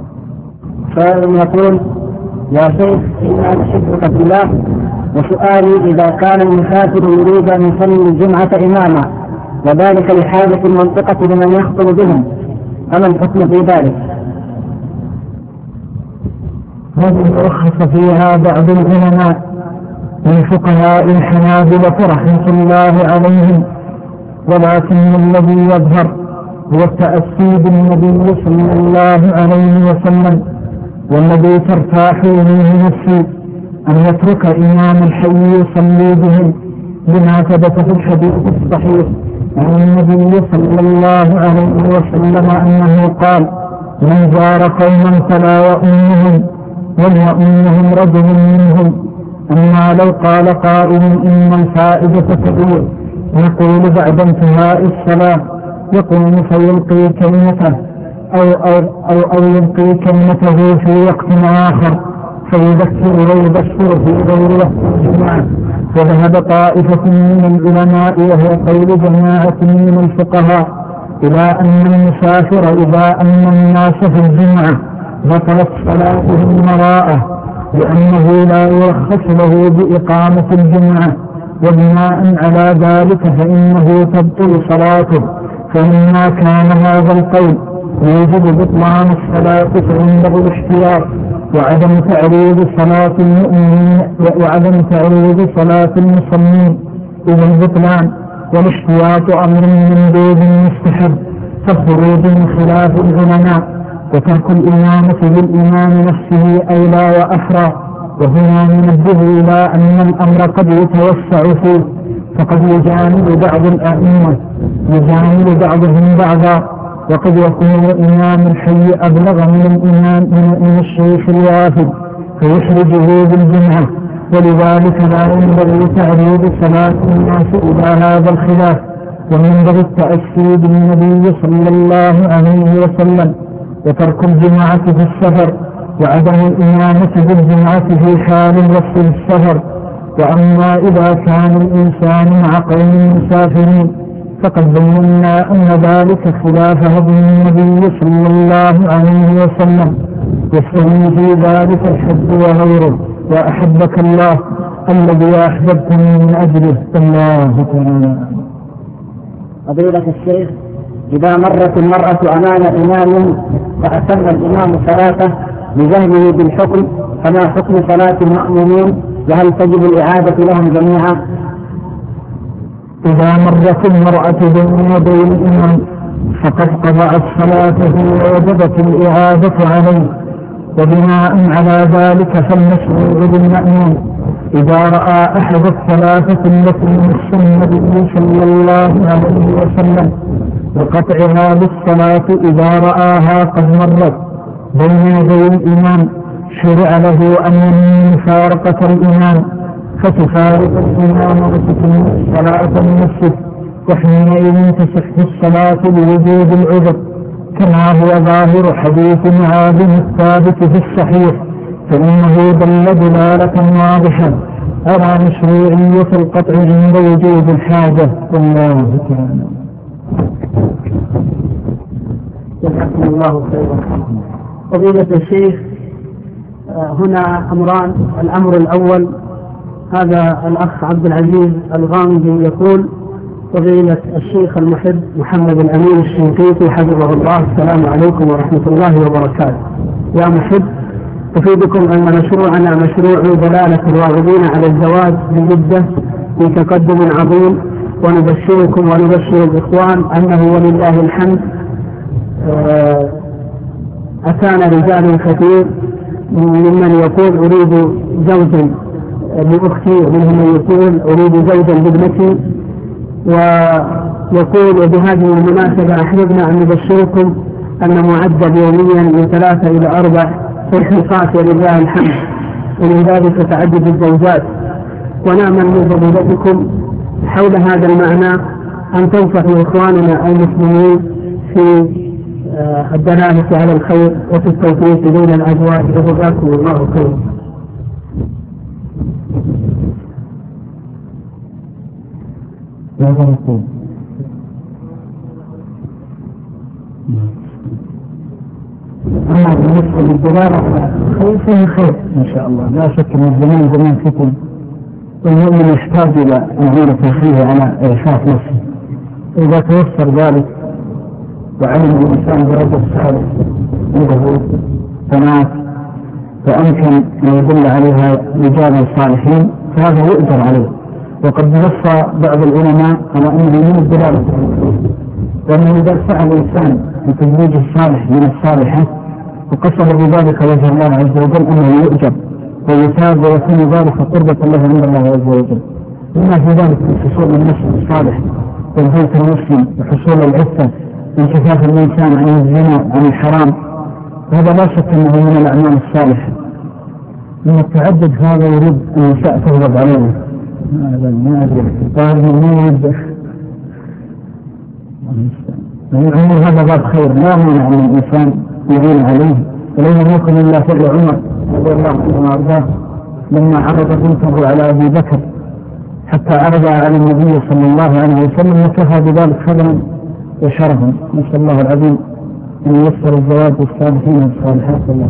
سائل يقول: يا شيخ إنا نحبك في الله، وسؤالي إذا كان المسافر يريد أن يصلي الجمعة إماما وذلك لحاجة المنطقة لمن يخطب بهم، فما الحكم في ذلك؟ هذه رخص فيها بعض العلماء من فقهاء الحنابلة رحمة الله عليهم، ولكن الذي يظهر هو التأسي بالنبي صلى الله عليه وسلم، والذي ترتاح إليه نفسي أن يترك إمام الحي يصلي بهم، لما ثبت في الحديث الصحيح عن النبي صلى الله عليه وسلم أنه قال: من زار قوما فلا يؤمنهم وليؤمنهم رجل منهم. أما لو قال قائل إن الفائدة تدور، يقول بعد انتهاء الصلاة يقوم فيلقي كلمته أو, أو, أو, أو يلقي كلمته في وقت آخر فيذكر ويبشر في غير وقت الجمعة. وذهب طائفة من العلماء وهو قول جماعة من الفقهاء إلى أن المسافر إذا أمن الناس في الجمعة بطلت صلاتهم وراءه، لأنه لا يرخص له بإقامة الجمعة، وبناء على ذلك فإنه تبطل صلاته. فلما كان هذا القول يوجب بطلان الصلاة فينبغي الاحتياط وعدم تعريض صلاة المؤمنين وعدم تعريض صلاة المصلين إلى البطلان، والاحتياط أمر مندوب مستحب كالخروج من خلاف العلماء، وترك الإمامة بالإمام نفسه أولى وأحرى. وهنا ننبه إلى أن الأمر قد يتوسع فيه، فقد يجامل بعض الأئمة يجامل بعضهم بعضا، وقد يكون إمام الحي أبلغ من الإمام من الشيخ الوافد فيخرجه بالجمعة، ولذلك لا ينبغي تعريض صلاة الناس إلى هذا الخلاف، وينبغي التأسي بالنبي صلى الله عليه وسلم، وترك الجمعة في السفر، وعدم الإمامة بالجمعة في حال الوصف السفر. وأما إذا كان الإنسان مع قوم مسافرين فقد بينا أن ذلك خلاف هدي النبي صلى الله عليه وسلم، يستوي في ذلك الحب وغيره. وأحبك الله الذي أحببتني من أجله. الله تعالى. فضيلة الشيخ، إذا مرت المرأة أمام إمام فأتم الإمام صلاته بجهله بالحكم، فما حكم صلاة المأمومين، وهل تجب الإعادة لهم جميعا؟ إذا مرت المرأة بين يدي الإمام فقد قضت صلاته ووجبت الإعادة عليه، وبناء على ذلك فالمشروع بالمأمون إذا رأى أحد الثلاثة التي نص النبي صلى الله عليه وسلم بقطعها بالصلاة إذا رآها قد مرت بين يدي الإمام شرع له أن ينوي مفارقة الإمام فتفارق الإمام وتتم الصلاة المسجد، وحينئذ تصح الصلاة بوجود العذر، كما هو ظاهر حديث معاذ الثابت في الصحيح، فإنه دل دلالة واضحة على مشروعية القطع عند وجود الحاجة. والله تعالى. جزاكم الله خيرا. فضيلة الشيخ، هنا أمران. الأمر الأول، هذا الأخ عبد العزيز الغامدي يقول: فضيلة الشيخ المحب محمد الأمين الشنقيطي حفظه الله، السلام عليكم ورحمة الله وبركاته. يا محب، أفيدكم أن مشروعنا مشروع دلالة الراغبين على الزواج بجدة في تقدم عظيم، ونبشركم ونبشر الإخوان أنه ولله الحمد أتانا رجال كثير ممن يقول أريد زوجا لأختي، ومنهم من يقول أريد زوجا لابنتي، ويقول وبهذه المناسبة أحببنا أن نبشركم أن معدل يوميا من ثلاثة إلى أربع تحقيقات ولله الحمد، ومن ذلك تعدد الزوجات، ونأمل من فضيلتكم حول هذا المعنى أن تنصحوا إخواننا المسلمين في الدلالة على الخير وفي التوفيق بين الأزواج، وجزاكم الله خيرا. أما بالنسبة للدلالة خير فيه خير إن شاء الله، لا شك أن الزمان زمان فتن، والمؤمن يحتاج إلى أن يعرف فيه على إرشاد نفسه. إذا توفر ذلك وعلم الإنسان برجل صالح عنده بنات فأمكن أن يدل عليها رجال صالحين فهذا يؤجر عليه. وقد نص بعض العلماء على أنه من الدلالة، وأنه إذا سأل الإنسان بتزويج الصالح من الصالحة وقصد بذلك وجه الله عز وجل أنه يؤجر ويثاب ويكون ذلك قربة له عند الله عز وجل. لما في ذلك حصول النفس الصالح والبيت المسلم وحصول العفة وانكفاف الإنسان عن الزنا عن الحرام، هذا لا شك أنه من الأعمال الصالحة. من التعدد هذا يريد أن يشاء تغضب عليه. هذا ما أدري قال ما يريد عمر هذا باب خير لا مانع من الإنسان يعين عليه، ولم يكن إلا فعل عمر رضي الله عنه وأرضاه لما عرض بنته على أبي بكر حتى عرض على النبي صلى الله عليه وسلم وكفى بذلك فضلا وشرفا. نسأل الله العظيم أن ييسر الزواج والصالحين والصالحات. الله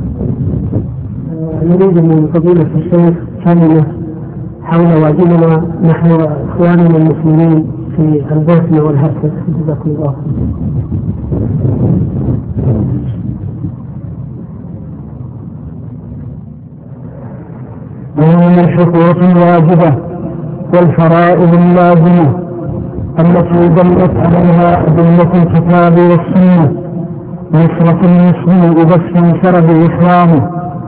نريد من فضيلة الشيخ كلمة حول واجبنا نحن إخواننا المسلمين في البوسنة والهرسك. جزاكم الله. ومن الحقوق الواجبة والفرائض اللازمة التي دلت عليها أدلة الكتاب والسنة نصرة المسلم إذا استنصر بإسلامه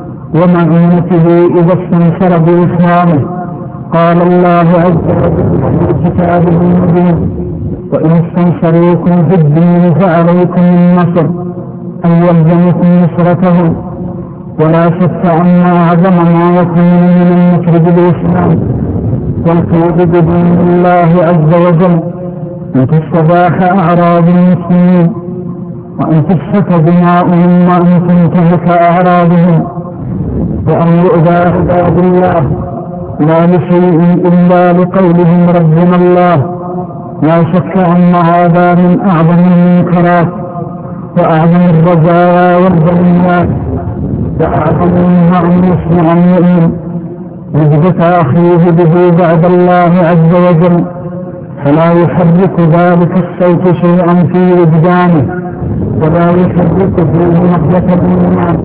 ومعونته إذا استنصر بإسلامه. قال الله عز وجل في كتابه المبين وإن استنصروكم في الدين فعليكم النصر أن يلزمكم نصرته. ولا شك أن أعظم ما يكون من النصر بالإسلام والقيود بدين الله عز وجل أن تستباح أعراض المسلمين وأن تسفك دماؤهم وأن تنتهك أعراضهم وأن يؤذى عباد الله لا لشيء إلا لقولهم ربنا الله. لا شك أن هذا من أعظم المنكرات وأعظم الرزايا والبليات وأعظم مما أن يسمع المؤمن نجدة أخيه به بعد الله عز وجل فلا يحرك ذلك الصوت شيئا في وجدانه ولا يحرك فيه نقلة الإيمان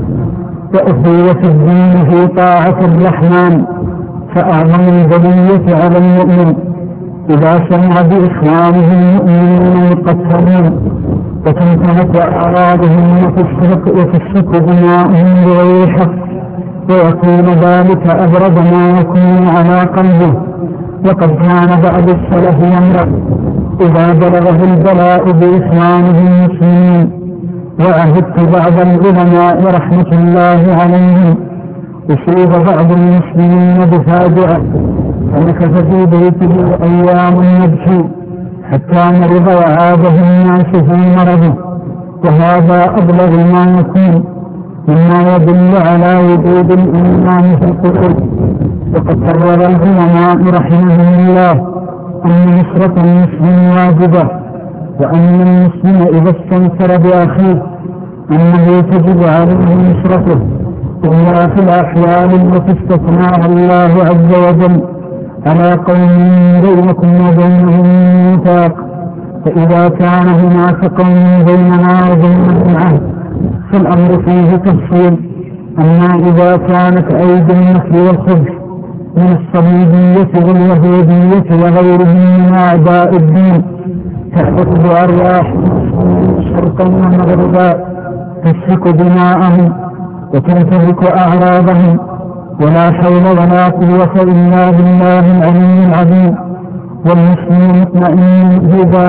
وأخوة الدين في طاعة الرحمن. فأعظم البلية على المؤمن إذا سمع بإخوانه المؤمنين المقتلين وتنتهك أعراضهم وتسفك دماؤهم بغير حق ويكون ذلك أبرد ما يكون على قلبه. وقد كان بعض السلف يمرض إذا بلغه البلاء بإخوانه المسلمين. وعهدت بعض العلماء رحمة الله عليهم أصيب بعض المسلمين بفاجعة فمكث في بيته أيام يبكي حتى مرض وعاده الناس في مرضه. وهذا أبلغ ما يكون مما يدل على وجود الإيمان في القلوب. وقد قرر العلماء رحمهم الله أن نصرة المسلم واجبة وأن المسلم إذا استنصر بأخيه أنه تجب عليه نصرته إلا في الأحوال التي استثناها الله عز وجل على قوم بينكم وبينهم ميثاق. فإذا كان هناك قوم بيننا وبينهم عهد فالأمر فيه تفصيل. أما إذا كانت أيدي النكر والخبث من الصليبية واليهودية وغيرهم من أعداء الدين تأخذ أرواح شرقا ومغربا تسفك دماءهم وتنتهك أعراضهم ولا حول ولا قوة إلا بالله العلي العظيم. والمسلم مطمئن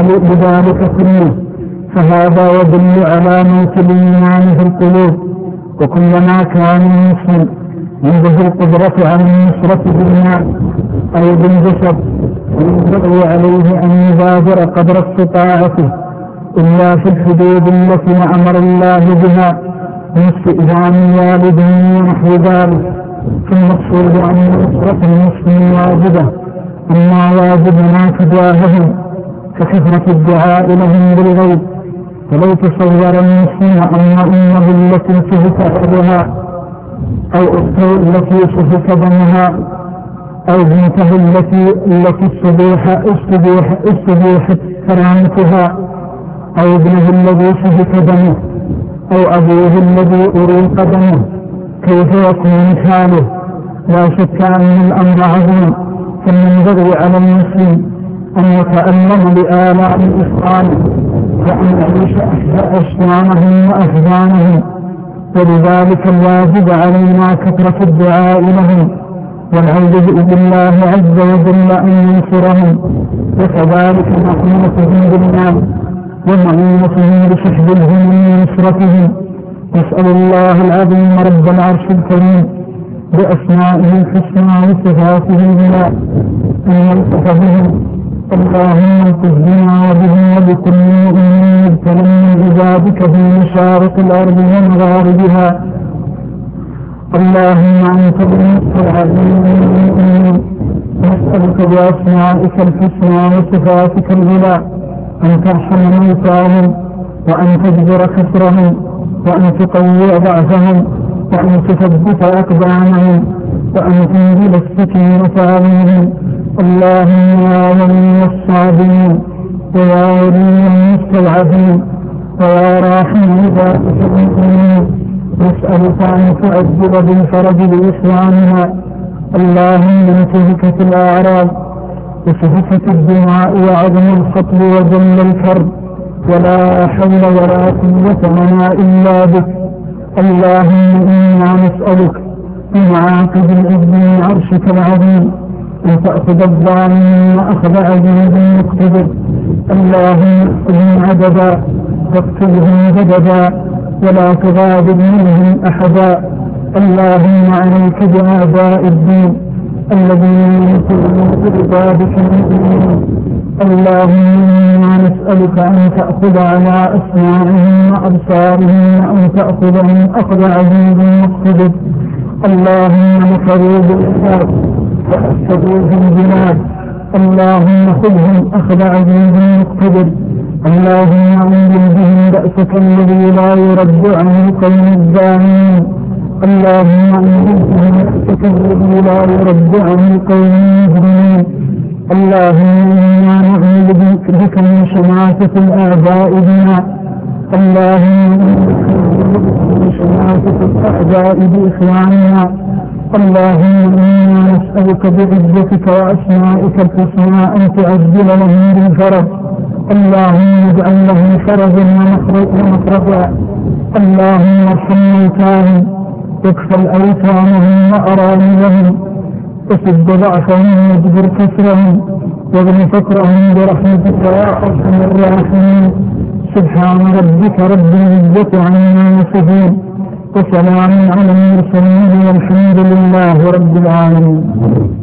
بذلك كله فهذا يدل على موت الإيمان في القلوب. وكلما كان المسلم عنده القدرة على النصرة بالمال أو بالجسد ينبغي عليه أن يبادر قدر استطاعته إلا في الحدود التي أمر الله بها من استئذان والديه ونحو ذلك. فالمقصود أن نصرة المسلم واجبة. أما واجبنا تجاههم ككثرة الدعاء لهم بالغيب. فلو تصور المسلم أن أمه التي سفك أرضها أو أخته التي سفك دمها أو بنته التي التي استبيح استبيح استبيحت كرامتها أو ابنه الذي سفك دمه أو أبوه الذي أريق دمه كيف يكون حاله؟ لا شك أن الأمر عظيم. فالينبغي على المسلم أن يتألم بآلاء إخوانه وأن يعيش أشيانهم وأحزانهم. ولذلك الواجب علينا كثرة الدعاء لهم والعوذ بالله عز وجل أن ينصرهم وكذلك معونتهم بالله ومعونتهم بسحب الهم من نصرتهم. نسأل الله العظيم رب العرش الكريم بأسمائه الحسنى وصفاته العلى أن يلطف بهم. اللهم الطف بنا وبهم وبكل مؤمن مبتلى من عبادك في مشارق الأرض ومغاربها. اللهم أنت بالنصر العظيم المؤمنين، نسألك بأسمائك الحسنى وصفاتك العلى أن ترحم موتاهم، وأن تجبر كسرهم، وأن تقوي ضعفهم، وأن تثبت أقدامهم، وأن تنزل السكينة عليهم. اللهم يا ولي الصابرين، ويا ولي المستضعفين، ويا راحم عبادك المؤمنين، نسألك أن تؤجل بالفرج لإخواننا. اللهم انتهكت الأعراض وسفكت الدماء وعدم الخطب وجل الكرب، ولا حول ولا قوة لنا إلا بك. اللهم إنا نسألك بمعاقب العز من عرشك العظيم أن تأخذ الظالمين أخذ عزيز مقتدر. اللهم اكتبهم عددا واكتبهم جددا ولا تغادر منهم أحدا. اللهم عليك بأعداء الدين الذين ينصرون بعبادك المؤمنين. اللهم إنا نسألك أن تأخذ على أسماعهم وأبصارهم وأن تأخذهم أخذ عزيز مقتدر. اللهم نصروا بالإسلام وأفسدوا في البلاد. اللهم خذهم أخذ عزيز مقتدر. اللهم أنزل بهم بأسك الذي لا يرد عن القوم الظالمين. اللهم أنزل بهم بأسك الذي لا يرد عن القوم المجرمين. اللهم إنا نعوذ بك من شماتة الأعداء بنا. اللهم من شماتة الأعداء بإخواننا. اللهم إنا نسألك بعزتك وأسمائك الحسنى أن تعجل لهم بالفرج. اللهم اجعل لهم فرجا ومخرجا. اللهم ارحم موتاهم، واكفل أيتامهم وأراملهم، وسد ضعفهم واجبر كسرهم، واغن فقرهم برحمتك يا أرحم الراحمين. سبحان ربك رب العزة عما يصفون، وسلام على المرسلين والحمد لله رب العالمين.